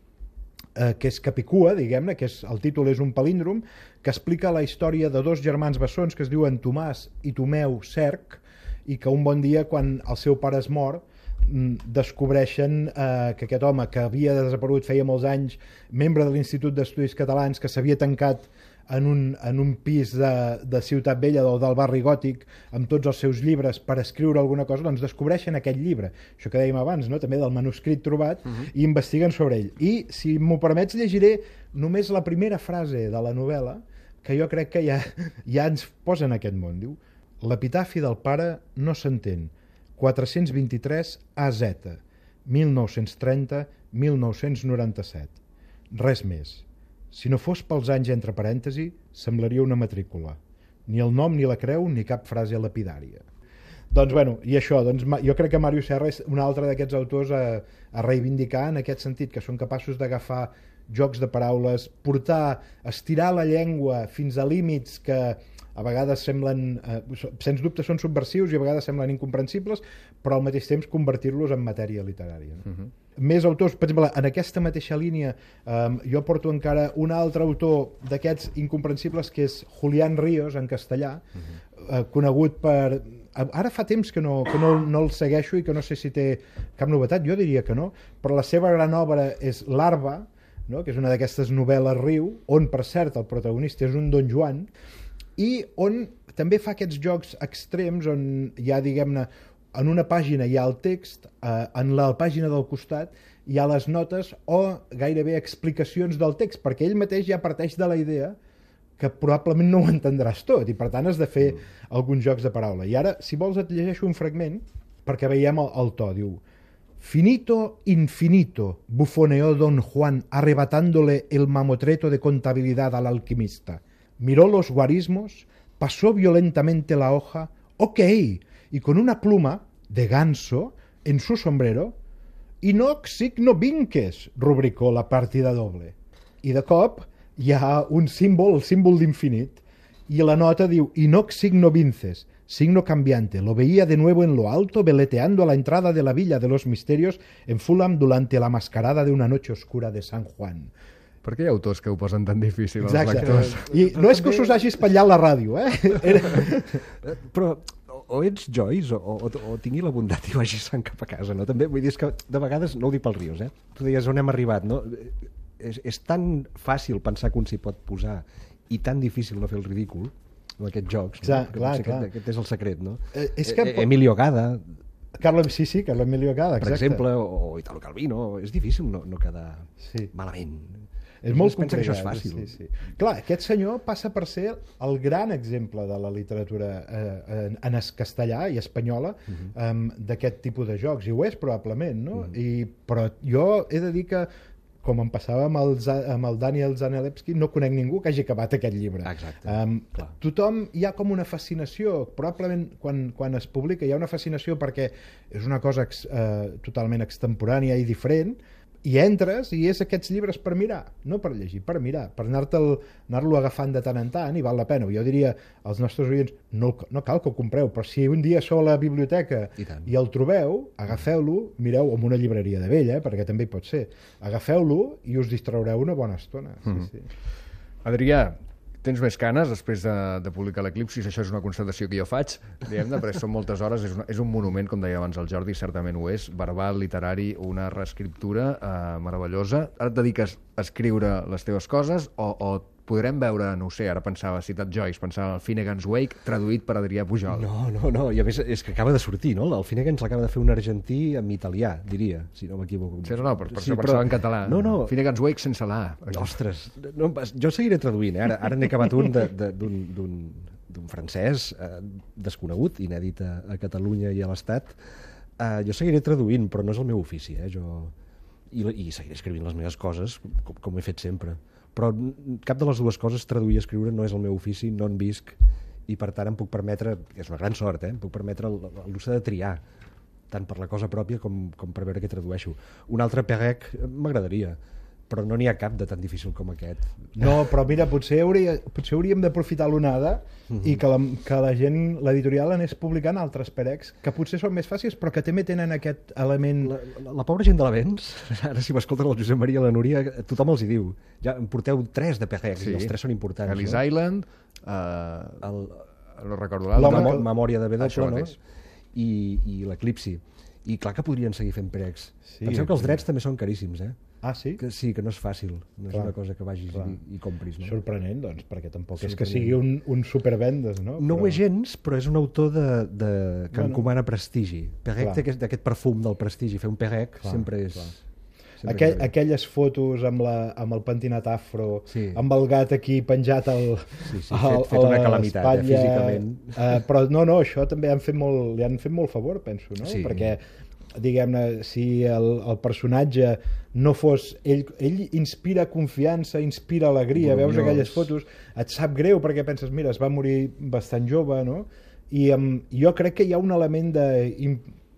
eh, que és capicua, diguem-ne, que és, el títol és un palíndrom, que explica la història de dos germans bessons que es diuen Tomàs i Tomeu Cerc, i que un bon dia, quan el seu pare es mor, descobreixen eh, que aquest home que havia desaparegut feia molts anys, membre de l'Institut d'Estudis Catalans, que s'havia tancat en un, en un pis de, de Ciutat Vella o del barri gòtic amb tots els seus llibres per escriure alguna cosa, doncs descobreixen aquest llibre, això que dèiem abans, no? També del manuscrit trobat, uh-huh. i investiguen sobre ell. I, si m'ho permets, llegiré només la primera frase de la novel·la, que jo crec que ja, ja ens posa en aquest món. Diu: l'epitafi del pare no s'entén. quatre-cents vint-i-tres A Z, mil nou-cents trenta a mil nou-cents noranta-set. Res més. Si no fos pels anys entre parèntesi, semblaria una matrícula. Ni el nom ni la creu ni cap frase lapidària. Doncs, bueno, i això, doncs, jo crec que Màrius Serra és un altre d'aquests autors a, a reivindicar en aquest sentit, que són capaços d'agafar jocs de paraules, portar, estirar la llengua fins a límits que a vegades semblen, eh, sens dubte són subversius i a vegades semblen incomprensibles, però al mateix temps convertir-los en matèria literària. No? Uh-huh. Més autors, per exemple, en aquesta mateixa línia, eh, jo porto encara un altre autor d'aquests incomprensibles que és Julián Ríos, en castellà, uh-huh. eh, conegut per... Ara fa temps que, no, que no, no el segueixo i que no sé si té cap novetat, jo diria que no, però la seva gran obra és Larva, no? Que és una d'aquestes novel·les riu, on, per cert, el protagonista és un Don Joan, i on també fa aquests jocs extrems on hi ha, diguem-ne, en una pàgina hi ha el text, eh, en la pàgina del costat hi ha les notes o gairebé explicacions del text, perquè ell mateix ja parteix de la idea que probablement no ho entendràs tot i per tant has de fer mm. alguns jocs de paraula. I ara, si vols, et llegeixo un fragment perquè veiem el, el to. Diu: finito, infinito, bufoneó Don Juan arrebatándole el mamotreto de contabilidad al alquimista. Miró los guarismos, pasó violentamente la hoja, ok, y con una pluma de ganso en su sombrero, inox signo vinques, rubricó la partida doble. I de cop hi ha un símbol, el símbol d'infinit, i la nota diu inox signo vinces, signo cambiante. Lo veía de nuevo en lo alto, veleteando a la entrada de la Villa de los Misterios en Fulham durante la mascarada de una noche oscura de San Juan.
Per què hi ha autors que ho posen tan difícil als
Exacte.
lectors?
I no és que us hagi espatllat la ràdio, eh? Era...
Però o ets Joyce o, o, o tingui la bondat i vagis sant cap a casa, no? També vull dir que de vegades, no ho dic pels rius, eh? Tu deies on hem arribat, no? és, és tan fàcil pensar que un s'hi pot posar i tan difícil no fer el ridícul amb aquests jocs,
clar,
no?
clar,
Aquest,
clar.
aquest és el secret, no?
Eh, és que...
Eh, Emilio Gada,
Carlo, sí, sí, Carlo Emilio Gada,
per
exacte.
exemple, o Italo Calvino, és difícil no, no quedar
Sí.
malament.
És molt
Es pensa que això és
complicat,
fàcil.
Sí, sí. Clar, aquest senyor passa per ser el gran exemple de la literatura eh, en, en es castellà i espanyola uh -huh. um, d'aquest tipus de jocs, i ho és probablement, no? Uh -huh. I, però jo he de dir que, com em passava amb el, amb el Daniel Zanelewski, no conec ningú que hagi acabat aquest llibre.
Exacte,
Um,
clar.
tothom, hi ha com una fascinació, probablement quan, quan es publica hi ha una fascinació perquè és una cosa ex, eh, totalment extemporània i diferent, i entres i és aquests llibres per mirar, no per llegir, per mirar, per anar-te'l anar-lo agafant de tant en tant, i val la pena. Jo diria als nostres oients, no, no cal que ho compreu, però si un dia sou a la biblioteca
I tant.
i el trobeu, agafeu-lo, mireu, en una llibreria de vella, eh, perquè també hi pot ser, agafeu-lo i us distraureu una bona estona. Sí,
Mhm.
sí.
Adrià, tens més canes després de, de publicar l'Eclipsis? Això és una constatació que jo faig, diguem-ne, perquè són moltes hores, és, una, és un monument, com deia abans el Jordi, certament ho és, verbal, literari, una reescriptura eh, meravellosa. Ara et dediques a escriure les teves coses o, o podrem veure, no ho sé, ara pensava, ha citat Joyce, pensava el Finnegan's Wake, traduït per Adrià Pujol.
No, no, no, i a més és que acaba de sortir, no? El Finnegan's l'acaba de fer un argentí en italià, diria, si no m'equivoco.
Sí, no, per, per sí, això pensava en català.
No, no.
Finnegan's Wake sense l'A.
Ostres, no, jo seguiré traduint, eh? Ara, ara n'he acabat un de- de- d'un d'un- d'un francès eh, desconegut, inèdit a, a Catalunya i a l'Estat. Eh, jo seguiré traduint, però no és el meu ofici, eh? Jo... I, I seguiré escrivint les meves coses, com, com he fet sempre. Però cap de les dues coses, traduir i escriure, no és el meu ofici, no en visc, i per tant em puc permetre, que és una gran sort, eh? em puc permetre el, el luxe de triar, tant per la cosa pròpia com, com per veure què tradueixo. Un altre Perec m'agradaria, però no n'hi ha cap de tan difícil com aquest.
No, però mira, potser, hauria, potser hauríem d'aprofitar l'onada
Mhm.
i que la, que la gent, l'editorial anés publicant altres perecs, que potser són més fàcils, però que també tenen aquest element...
La, la, la pobra gent de l'Avenç, ara si m'escolten el Josep Maria i la Núria, tothom els hi diu. Ja em porteu tres de Perec,
Sí.
i els tres són importants.
Ellis
no?
Island, eh,
El,
no recordo
la
l'altre.
memo memòria de W,
Això
no?
mateix.
I, i l'Eclipsi. I clar que podrien seguir fent pregs.
Sí,
Penseu que els
sí.
drets també són caríssims, eh?
Ah, sí?
Que sí, que no és fàcil. No és
Clar,
una cosa que vagis
clar.
i, i compris, no?
Sorprenent, doncs, perquè tampoc és que
Sorprenent.
sigui un, un supervendes, no?
No
però...
ho és gens, però és un autor de, de... que
Bueno.
encomana prestigi. Perec
Clar.
té aquest- d'aquest perfum del prestigi. Fer un Perec
Clar,
sempre és...
clar.
sempre
Aquell,
queda bé.
aquelles fotos amb, la, amb el pentinat afro,
Sí.
amb el gat aquí penjat al,
Sí, sí,
al,
fet- fet una calamitat, eh, físicament.
Uh, però no, no, això també han fet molt, li han fet molt favor, penso, no?
Sí.
Perquè, diguem-ne, si el, el personatge no fos... Ell, ell inspira confiança, inspira alegria, veus
Gloriós.
aquelles fotos, et sap greu perquè penses, mira, es va morir bastant jove, no? I um, jo crec que hi ha un element de... im-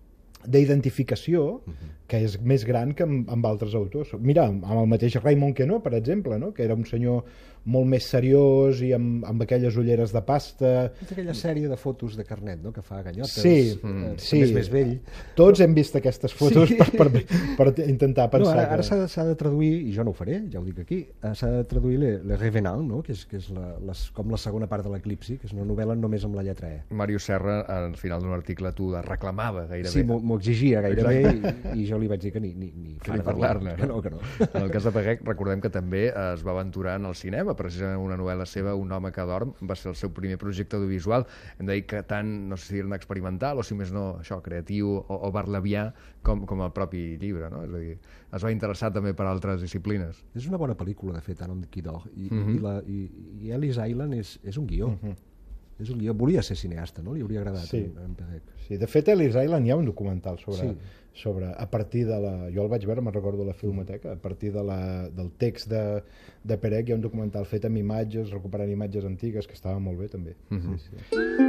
d'identificació que és més gran que amb, amb altres autors. Mira, amb el mateix Raymond Queneau, per exemple, no? Que era un senyor molt més seriós i amb, amb aquelles ulleres de pasta.
És aquella sèrie de fotos de carnet, no?, que fa ganyotes.
Sí,
mm.
sí.
És més vell.
Tots hem vist aquestes fotos
Sí.
per, per, per intentar
No,
pensar
ara, ara
que...
s'ha de, s'ha de traduir, i jo no ho faré, ja ho dic aquí, eh, s'ha de traduir Le, Le Revenant, no?, que és, que és la, les, com la segona part de l'Eclipsi, que és una novel·la només amb la lletra E.
Màrius Serra, al final d'un article, tu reclamava gairebé.
Sí, m'ho m'ho exigia gairebé, i, i jo li vaig dir que ni, ni, ni
Que ni parlar-ne.
Que no, que no.
En el cas de Perec, recordem que també es va aventurar en el cinema, precisament una novel·la seva, Un home que dorm, va ser el seu primer projecte audiovisual. Hem de dir que tant, no sé si dir-ne experimental, o si més no, això, creatiu o, o barlabià, com, com el propi llibre, no? És a dir, es va interessar també per altres disciplines.
És una bona pel·lícula, de fet, Anon Kidor, i,
Mhm.
i, la, i, i Ellis Island és, és un guió. És un guió. Volia ser cineasta, no? Li hauria agradat
Sí.
en, en Perec.
Sí, de fet, a Ellis Island hi ha un documental sobre,
Sí.
sobre a partir de la... Jo el vaig veure, me'n recordo la filmoteca, a partir de la, del text de, de Perec hi ha un documental fet amb imatges, recuperant imatges antigues, que estava molt bé, també.
Mhm.
Sí, sí.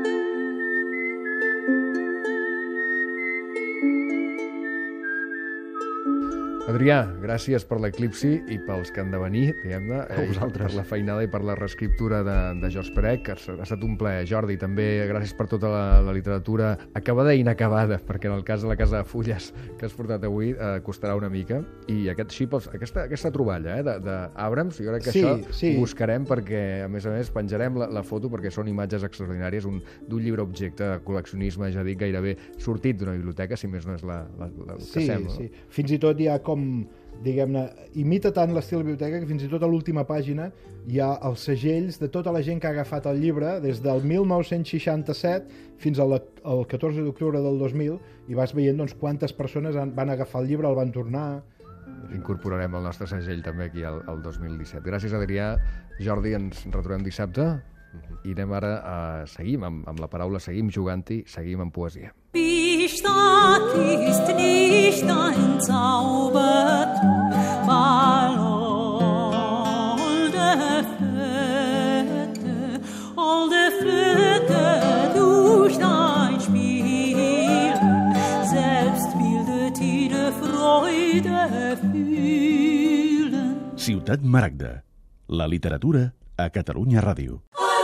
Adrià, gràcies per l'Eclipsi i pels que han de venir, diguem-ne,
A vosaltres.
per la feinada i per la reescriptura de, de George Perec. Ha ha estat un plaer. Jordi, també gràcies per tota la, la literatura acabada i inacabada, perquè en el cas de la Casa de Fulles que has portat avui eh, costarà una mica. I aquest Sheeples, aquesta, aquesta troballa eh, d'Abrams, jo crec que
Sí,
això
sí.
ho buscarem perquè, a més a més, penjarem la, la foto perquè són imatges extraordinàries un- d'un llibre objecte de col·leccionisme, ja dic, gairebé sortit d'una biblioteca, si més no és la, la, la, el que
Sí,
sembla.
sí. Fins i tot hi ha com com, diguem-ne, imita tant l'estil de biblioteca que fins i tot a l'última pàgina hi ha els segells de tota la gent que ha agafat el llibre des del mil nou-cents seixanta-set fins al, al catorze d'octubre del dos mil, i vas veient doncs, quantes persones han, van agafar el llibre, el van tornar...
Incorporarem el nostre segell també aquí al, al dos mil disset. Gràcies, Adrià. Jordi, ens retrobem dissabte i anem ara a... Seguim amb, amb la paraula, seguim jugant-hi, seguim amb poesia.
Die Stadt ist nicht ein Zauberturm, weil holde Fette, holde Fette durch dein Spielen, selbst bildet jede Freude fühlen.
Ciutat Maragda, la literatura a Catalunya Ràdio.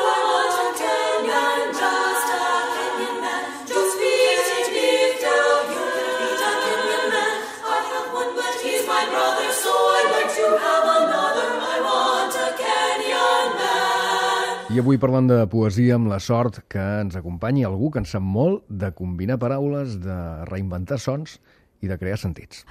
I avui parlant de poesia amb la sort que ens acompanyi algú que en sap molt de combinar paraules, de reinventar sons i de crear sentits.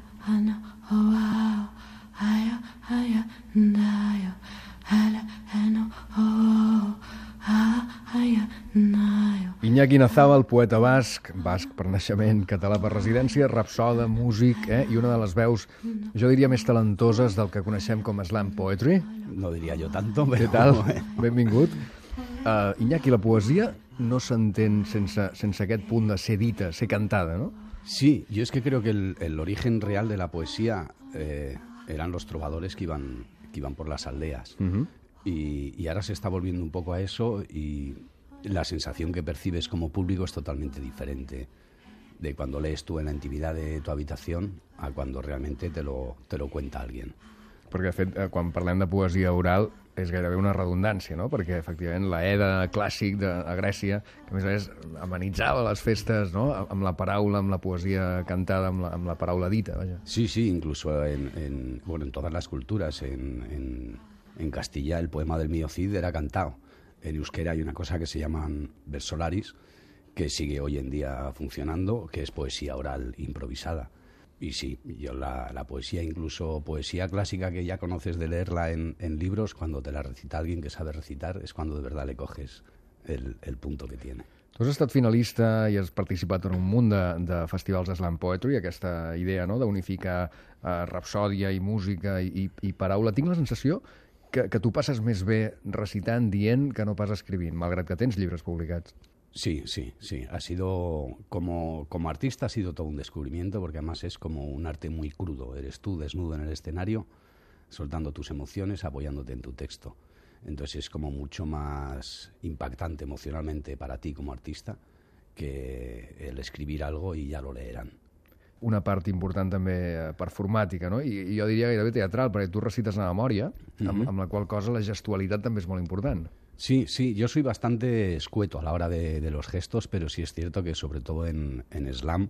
Iñaki Nazábal, poeta basc, basc per naixement, català per residència, rapsoda, músic, eh? I una de les veus, jo diria, més talentoses del que coneixem com slam poetry.
No diria jo tanto, però...
Què tal? Benvingut. Uh, Iñaki, la poesia no s'entén sense, sense aquest punt de ser dita, ser cantada, ¿no?
Sí, yo es que creo que el, el origen real de la poesía eh, eran los trovadores que iban, que iban por las aldeas. Uh-huh. y, y ahora se está volviendo un poco a eso y la sensación que percibes como público es totalmente diferente de cuando lees tú en la intimidad de tu habitación a cuando realmente te lo, te lo cuenta alguien.
Perquè, de fet, quan parlem de poesia oral, és gairebé una redundància, no? Perquè, efectivament, la Eda clàssic de a Grècia, que a més a més amenitzava les festes, no? Amb la paraula, amb la poesia cantada, amb la, amb la paraula dita, vaja.
Sí, sí, incluso en, en, bueno, en todas las culturas. En, en, en Castilla el poema del Mío Cid era cantado. En euskera hay una cosa que se llaman versolaris, que sigue hoy en día funcionando, que es poesía oral improvisada. Y sí, yo la, la poesía, incluso poesía clásica que ya conoces de leerla en, en libros, cuando te la recita alguien que sabe recitar, es cuando de verdad le coges el, el punto que tiene.
Tu has estat finalista i has participat en un munt de, de festivals de slam poetry, aquesta idea, no?, d'unificar uh, rapsòdia i música i, i, i paraula. Tinc la sensació que, que tu passes més bé recitant, dient, que no pas escrivint, malgrat que tens llibres publicats.
Sí, sí, sí. Ha sido, como, como artista ha sido todo un descubrimiento, porque además es como un arte muy crudo. Eres tú desnudo en el escenario, soltando tus emociones, apoyándote en tu texto. Entonces es como mucho más impactante emocionalmente para ti como artista que el escribir algo y ya lo leerán.
Una part important també performàtica, no? I, i jo diria gairebé teatral, perquè tu recites a memòria, amb, uh-huh. amb la qual cosa la gestualitat també és molt important.
Sí, sí, yo soy bastante escueto a la hora de, de los gestos, pero sí es cierto que sobre todo en, en slam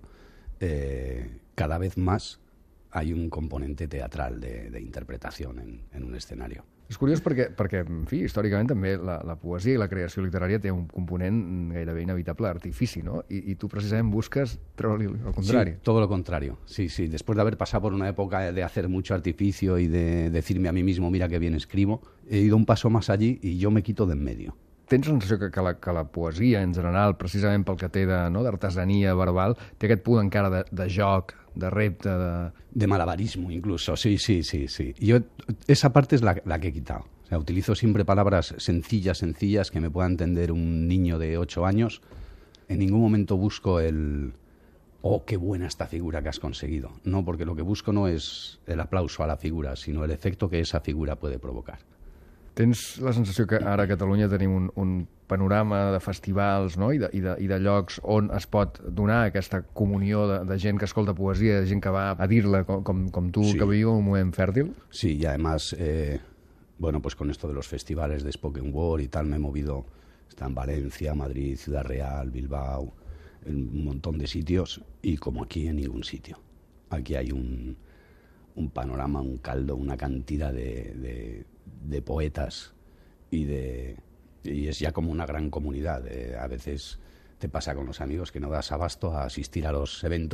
eh, cada vez más hay un componente teatral de, de interpretación en, en un escenario.
És curiós perquè, perquè, en fi, històricament també la, la poesia i la creació literària té un component gairebé inevitable, artifici, ¿no? I, i tu precisament busques treure-li el contrari.
Sí, todo lo contrario. Sí, sí. Después de haber pasado por una época de hacer mucho artificio y de decirme a mí mismo, mira que bien escribo, he ido un paso más allí y yo me quito de en medio.
Tens la sensació que, que, la, que la poesia, en general, precisament pel que té de, no, d'artesania verbal, té aquest punt encara de, de joc, de repte, de...
De malabarismo incluso, sí, sí, sí, sí. Yo esa parte es la, la que he quitado. O sea, utilizo siempre palabras sencillas, sencillas, que me pueda entender un niño de ocho años. En ningún momento busco el... oh, qué buena esta figura que has conseguido. No, porque lo que busco no es el aplauso a la figura, sino el efecto que esa figura puede provocar.
Tens la sensació que ara a Catalunya tenim un, un panorama de festivals, no?, I, de, i, de, i de llocs on es pot donar aquesta comunió de, de gent que escolta poesia, de gent que va a dir-la com, com, com tu, sí. Que viu un moment fèrtil?
Sí, y además, eh, bueno, pues con esto de los festivales de Spoken Word y tal, me he movido, está en Valencia, Madrid, Ciudad Real, Bilbao, en un montón de sitios, y como aquí en ningún sitio. Aquí hay un, un panorama, un caldo, una cantidad de... de de poetas y de y es ya como una gran comunidad. Eh, a veces te pasa con los amigos que no das abasto a asistir a los eventos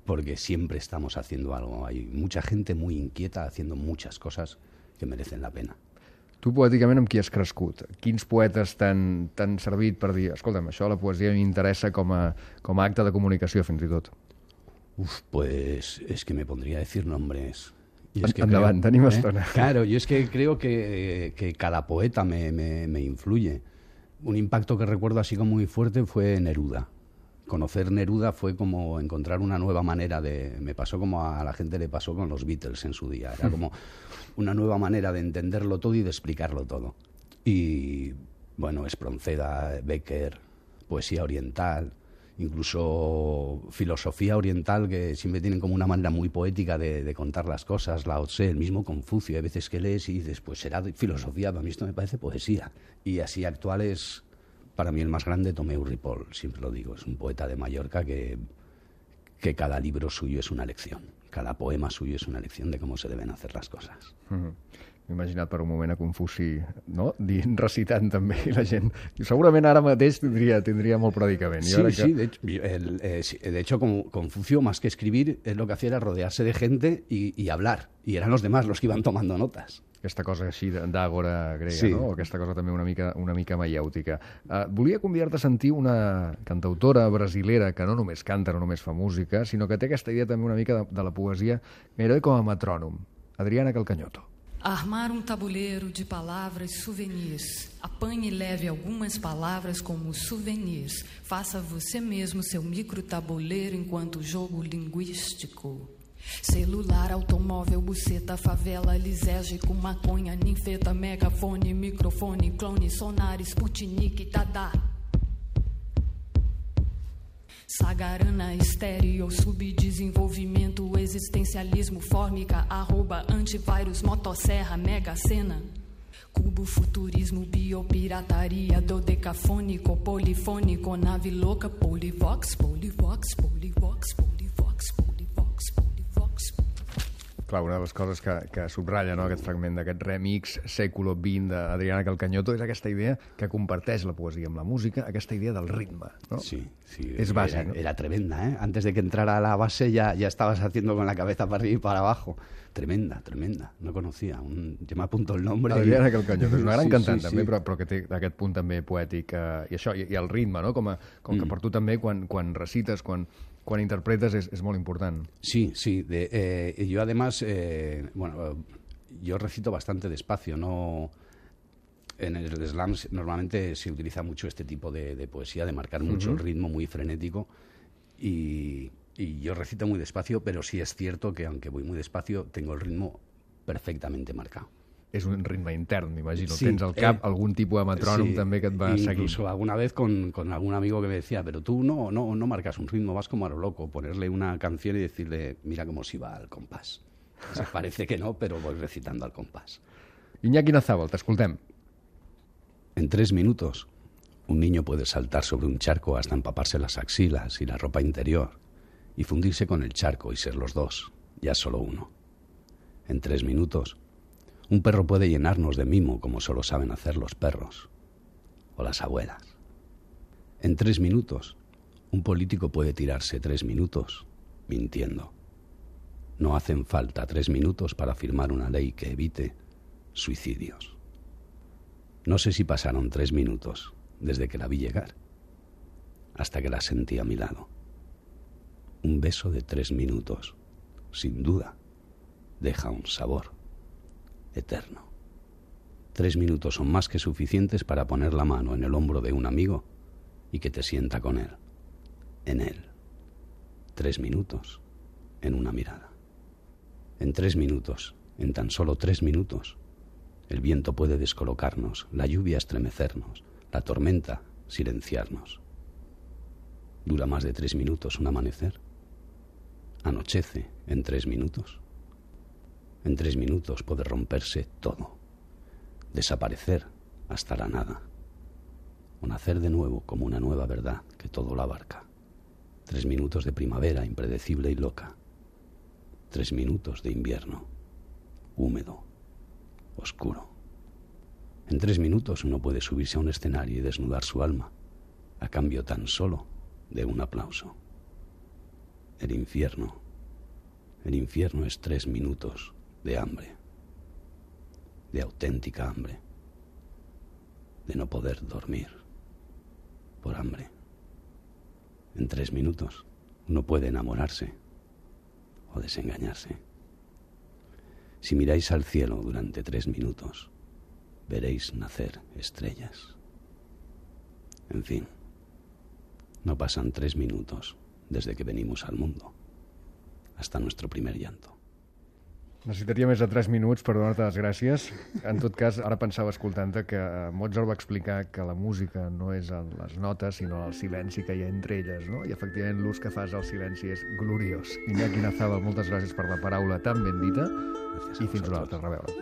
porque siempre estamos haciendo algo. Hay mucha gente muy inquieta haciendo muchas cosas que merecen la pena.
Tu poèticament amb qui has crescut? Quins poetes t'han servit per dir escolta'm, això la poesia m'interessa com a, com a acte de comunicació, fins i tot?
Uf, pues es que me pondría a decir nombres. Y es que
Endavant,
creo,
tenim
¿eh?
estona.
Claro, yo es que creo que, que cada poeta me, me, me influye. Un impacto que recuerdo así como muy fuerte fue Neruda. Conocer Neruda fue como encontrar una nueva manera de... Me pasó como a la gente le pasó con los Beatles en su día. Era como una nueva manera de entenderlo todo y de explicarlo todo. Y, bueno, Espronceda, Becker, poesía oriental, incluso filosofía oriental, que siempre tienen como una manera muy poética de, de contar las cosas. Lao Tse, el mismo Confucio. Hay veces que lees y dices, pues será filosofía, para mí esto me parece poesía. Y así actuales... Para mí el más grande, Tomeu Ripoll, siempre lo digo, es un poeta de Mallorca que, que cada libro suyo es una lección, cada poema suyo es una lección de cómo se deben hacer las cosas.
Mm-hmm. M'he imaginat per un moment a Confuci, no? Dient, recitant també, i la gent... Segurament ara mateix tindria, tindria molt predicament.
Sí,
que...
sí, de hecho, el, eh, de hecho como Confucio, más que escribir, es lo que hacía era rodearse de gente y, y hablar, y eran los demás los que iban tomando notas.
Aquesta cosa així d'àgora grega,
sí.
No? O aquesta cosa també una mica, una mica maièutica. Uh, volia convidar-te a sentir una cantautora brasilera que no només canta, no només fa música, sinó que té aquesta idea també una mica de, de la poesia gairebé com a metrònom. Adriana Calcanhoto.
Armar um tabuleiro de palavras souvenirs. Apanhe e leve algumas palavras como souvenirs. Faça você mesmo seu micro tabuleiro enquanto jogo linguístico. Celular, automóvel, buceta, favela, lisérgico, maconha, ninfeta, megafone, microfone, clone, sonar, Sputnik, Dada. Sagarana, estéreo, subdesenvolvimento, existencialismo, fórmica, arroba, antivírus, motosserra, mega cena. Cubo, futurismo, biopirataria, dodecafônico, polifônico, nave louca, polivox, polivox, polivox, polivox, polivox, polivox.
Clar, una de les coses que, que subratlla, no, aquest fragment d'aquest remix Século vint d'Adriana Calcanhoto és aquesta idea que comparteix la poesia amb la música, aquesta idea del ritme, ¿no?
Sí, sí.
Es base,
era,
¿no?
Era tremenda, ¿eh? Antes de que entrara a la base ya, ya estabas haciendo con la cabeza para arriba y para abajo. Tremenda, tremenda. No conocía. Un... Jo m'apunto el nombre.
Adriana Calcanhoto és una gran
sí,
cantant,
sí,
també,
sí.
Però, però que té aquest punt també poètic eh, i això, i, i el ritme, no? Com, a, com que
Mm.
per tu també, quan, quan recites, quan, quan interpretes, és, és molt important.
Sí, sí. De, eh, yo además, eh, bueno, yo recito bastante despacio, no... En el slam normalmente se utiliza mucho este tipo de, de poesía, de marcar mucho
Uh-huh.
el ritmo, muy frenético, y, y yo recito muy despacio, pero sí es cierto que aunque voy muy despacio, tengo el ritmo perfectamente marcado.
És un ritme intern, m'imagino.
Sí,
Tens al cap
eh,
algun tipus de metrònom
sí,
també que et va seguint.
Incluso alguna vez con, con algún amigo que me decía, pero tú no, no, no marcas un ritmo, vas como a lo loco, ponerle una canción y decirle, mira cómo si va al compás. O sea, parece que no, pero voy recitando al compás.
Iñaki Nazábal, t'escoltem.
En tres minutos, un niño puede saltar sobre un charco hasta empaparse las axilas y la ropa interior y fundirse con el charco y ser los dos, ya solo uno. En tres minutos, un perro puede llenarnos de mimo como solo saben hacer los perros o las abuelas. En tres minutos, un político puede tirarse tres minutos mintiendo. No hacen falta tres minutos para firmar una ley que evite suicidios. No sé si pasaron tres minutos desde que la vi llegar hasta que la sentí a mi lado. Un beso de tres minutos, sin duda, deja un sabor eterno. Tres minutos son más que suficientes para poner la mano en el hombro de un amigo y que te sienta con él, en él. Tres minutos en una mirada. En tres minutos, en tan solo tres minutos, el viento puede descolocarnos, la lluvia estremecernos, la tormenta silenciarnos. ¿Dura más de tres minutos un amanecer? ¿Anochece en tres minutos? En tres minutos puede romperse todo, desaparecer hasta la nada, o nacer de nuevo como una nueva verdad que todo lo abarca. Tres minutos de primavera impredecible y loca. Tres minutos de invierno, húmedo, oscuro. En tres minutos uno puede subirse a un escenario y desnudar su alma, a cambio tan solo de un aplauso. el infierno. El infierno es tres minutos de hambre, de auténtica hambre, de no poder dormir por hambre. En tres minutos uno puede enamorarse o desengañarse. Si miráis al cielo durante tres minutos, veréis nacer estrellas. En fin, no pasan tres minutos desde que venimos al mundo hasta nuestro primer llanto.
Necessitaria més de tres minuts per donar-te les gràcies. En tot cas, ara pensava escoltant-te que Mozart va explicar que la música no és en les notes, sinó el silenci que hi ha entre elles, no? I efectivament l'ús que fas al silenci és gloriós. Iñaki Nazábal, moltes gràcies per la paraula tan ben dita i fins una altra. A reveure.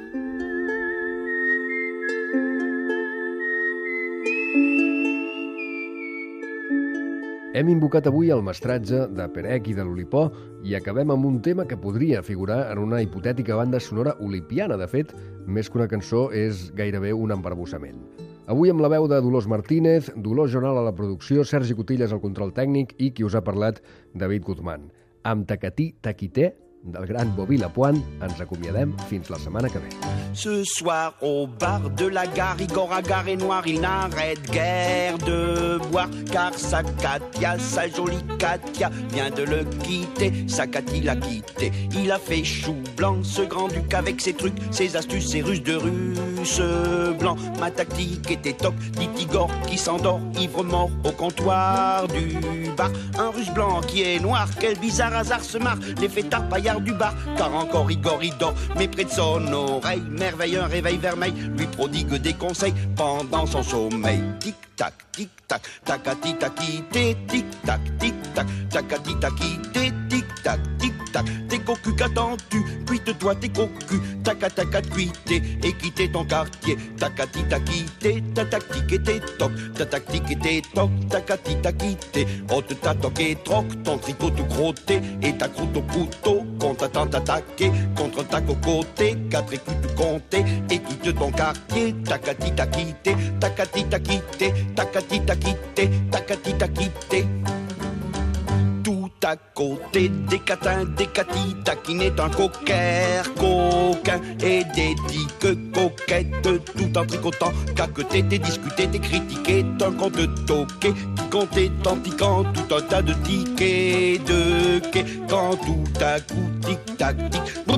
Hem invocat avui el mestratge de Perec i de l'Olipó i acabem amb un tema que podria figurar en una hipotètica banda sonora olipiana. De fet, més que una cançó, és gairebé un embarbussament. Avui amb la veu de Dolors Martínez, Dolors Jonal a la producció, Sergi Cotillas al control tècnic i qui us ha parlat, David Guzmán. Amb Tacatí Taquité, del gran Bobby Lapointe, ens acomiadem fins la setmana que ve.
Ce soir au bar de la gare, Igor Agar est noir, il n'arrête guère de boire, car sa Katia, sa jolie Katia, vient de le quitter, sa Katy l'a quitté. Il a fait chou blanc, ce grand-duc avec ses trucs, ses astuces, ses ruses de russe blanc. Ma tactique était toc, dit Igor qui s'endort, ivre mort au comptoir du bar. Un russe blanc qui est noir, quel bizarre hasard se marre, les fêtards paillards du bar, car encore Igor il dort, mais près de son oreille, merveille, un réveil vermeil, lui prodigue des conseils pendant son sommeil. Tic-tac, tic-tac, tacati taquité, tic-tac, tic-tac, tacati taquité, tic-tac, tic-tac, t'es cocu, qu'attends-tu? Cuite-toi tes cocus, taca-taca de cuiter et quitter ton quartier. Tacati taquité, ta tactique et tes tocs, ta tactique et tes tocs, tacati taquité. Ôte ta toque et troque, ton tricot tout crotté et ta croûte au couteau. Qu'on t'attend t'attaquer contre ta cocoté, quatre écus tout compter et quitte ton quartier. Tacati taquité, tacati taquité, tacati taquité, tacati taquité. Tout à côté des catins, des catis, taquinait un coquère, coquin et des tiques coquettes, tout en tricotant, caqueté, t'es discuté, t'es critiqué, d'un compte toqué, qui comptait en tiquant tout un tas de tickets de quai, quand tout à coup, tic-tac, tic,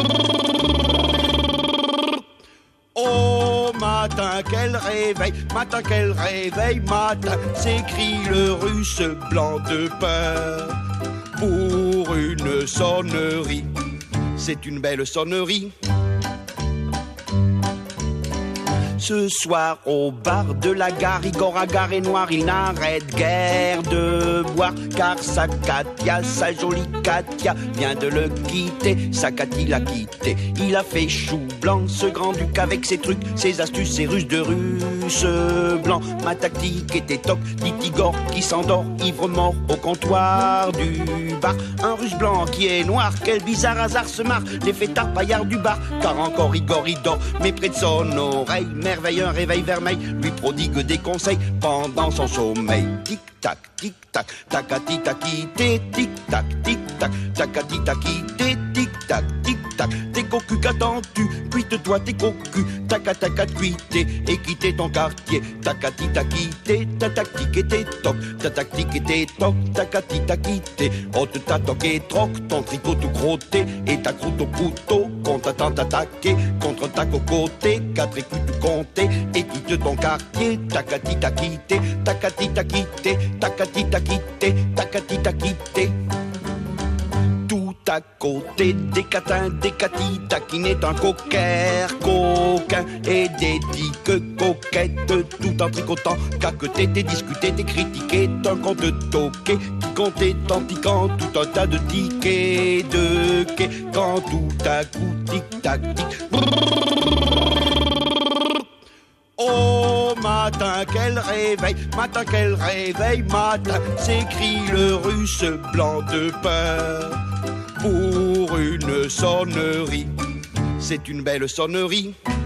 oh, matin, quel réveil, matin, quel réveil, matin, s'écrie le russe blanc de peur. Pour une sonnerie, c'est une belle sonnerie. Ce soir au bar de la gare, Igor Agar est noir, il n'arrête guère de boire, car sa Katia, sa jolie Katia, vient de le quitter, sa Katy l'a quitté. Il a fait chou blanc, ce grand-duc avec ses trucs, ses astuces, ses ruses de russe blanc. Ma tactique était toc, dit Igor qui s'endort, ivre mort au comptoir du bar. Un russe blanc qui est noir, quel bizarre hasard se marre, les fêtards paillards du bar, car encore Igor il dort, mais près de son oreille, merveille, un réveil vermeil, lui prodigue des conseils pendant son sommeil. Tic-tac, tic-tac, tacati taquité, tic-tac, tic-tac, tacati taquité, tic-tac, tic-tac, t'es cocu, qu'attends-tu? Cuite-toi tes cocus, taca-taca de cuiter et quitter ton quartier. Tacati taquité, ta tactique et tes tocs, ta tactique et tes tocs, tacati taquité. Ôte ta toque et troque, ton tricot tout crotté et ta croûte au couteau, qu'on t'attend t'attaquer contre ta cocoté, quatre écus tout compter et quitte ton quartier. Tacati taquité, tacati taquité, tacati taquité, tacati taquité. Tout à côté des catins, des catis, taquinait un coquère, coquin et des tiques coquettes, tout en tricotant, caqueté, t'es discuté, t'es critiqué, d'un compte toqué, qui comptait en tiquant tout un tas de tickets de quai, quand tout à coup, tic-tac, tic, oh, matin, quel réveil, matin, quel réveil, matin, s'écrie le russe blanc de peur. Pour une sonnerie, c'est une belle sonnerie.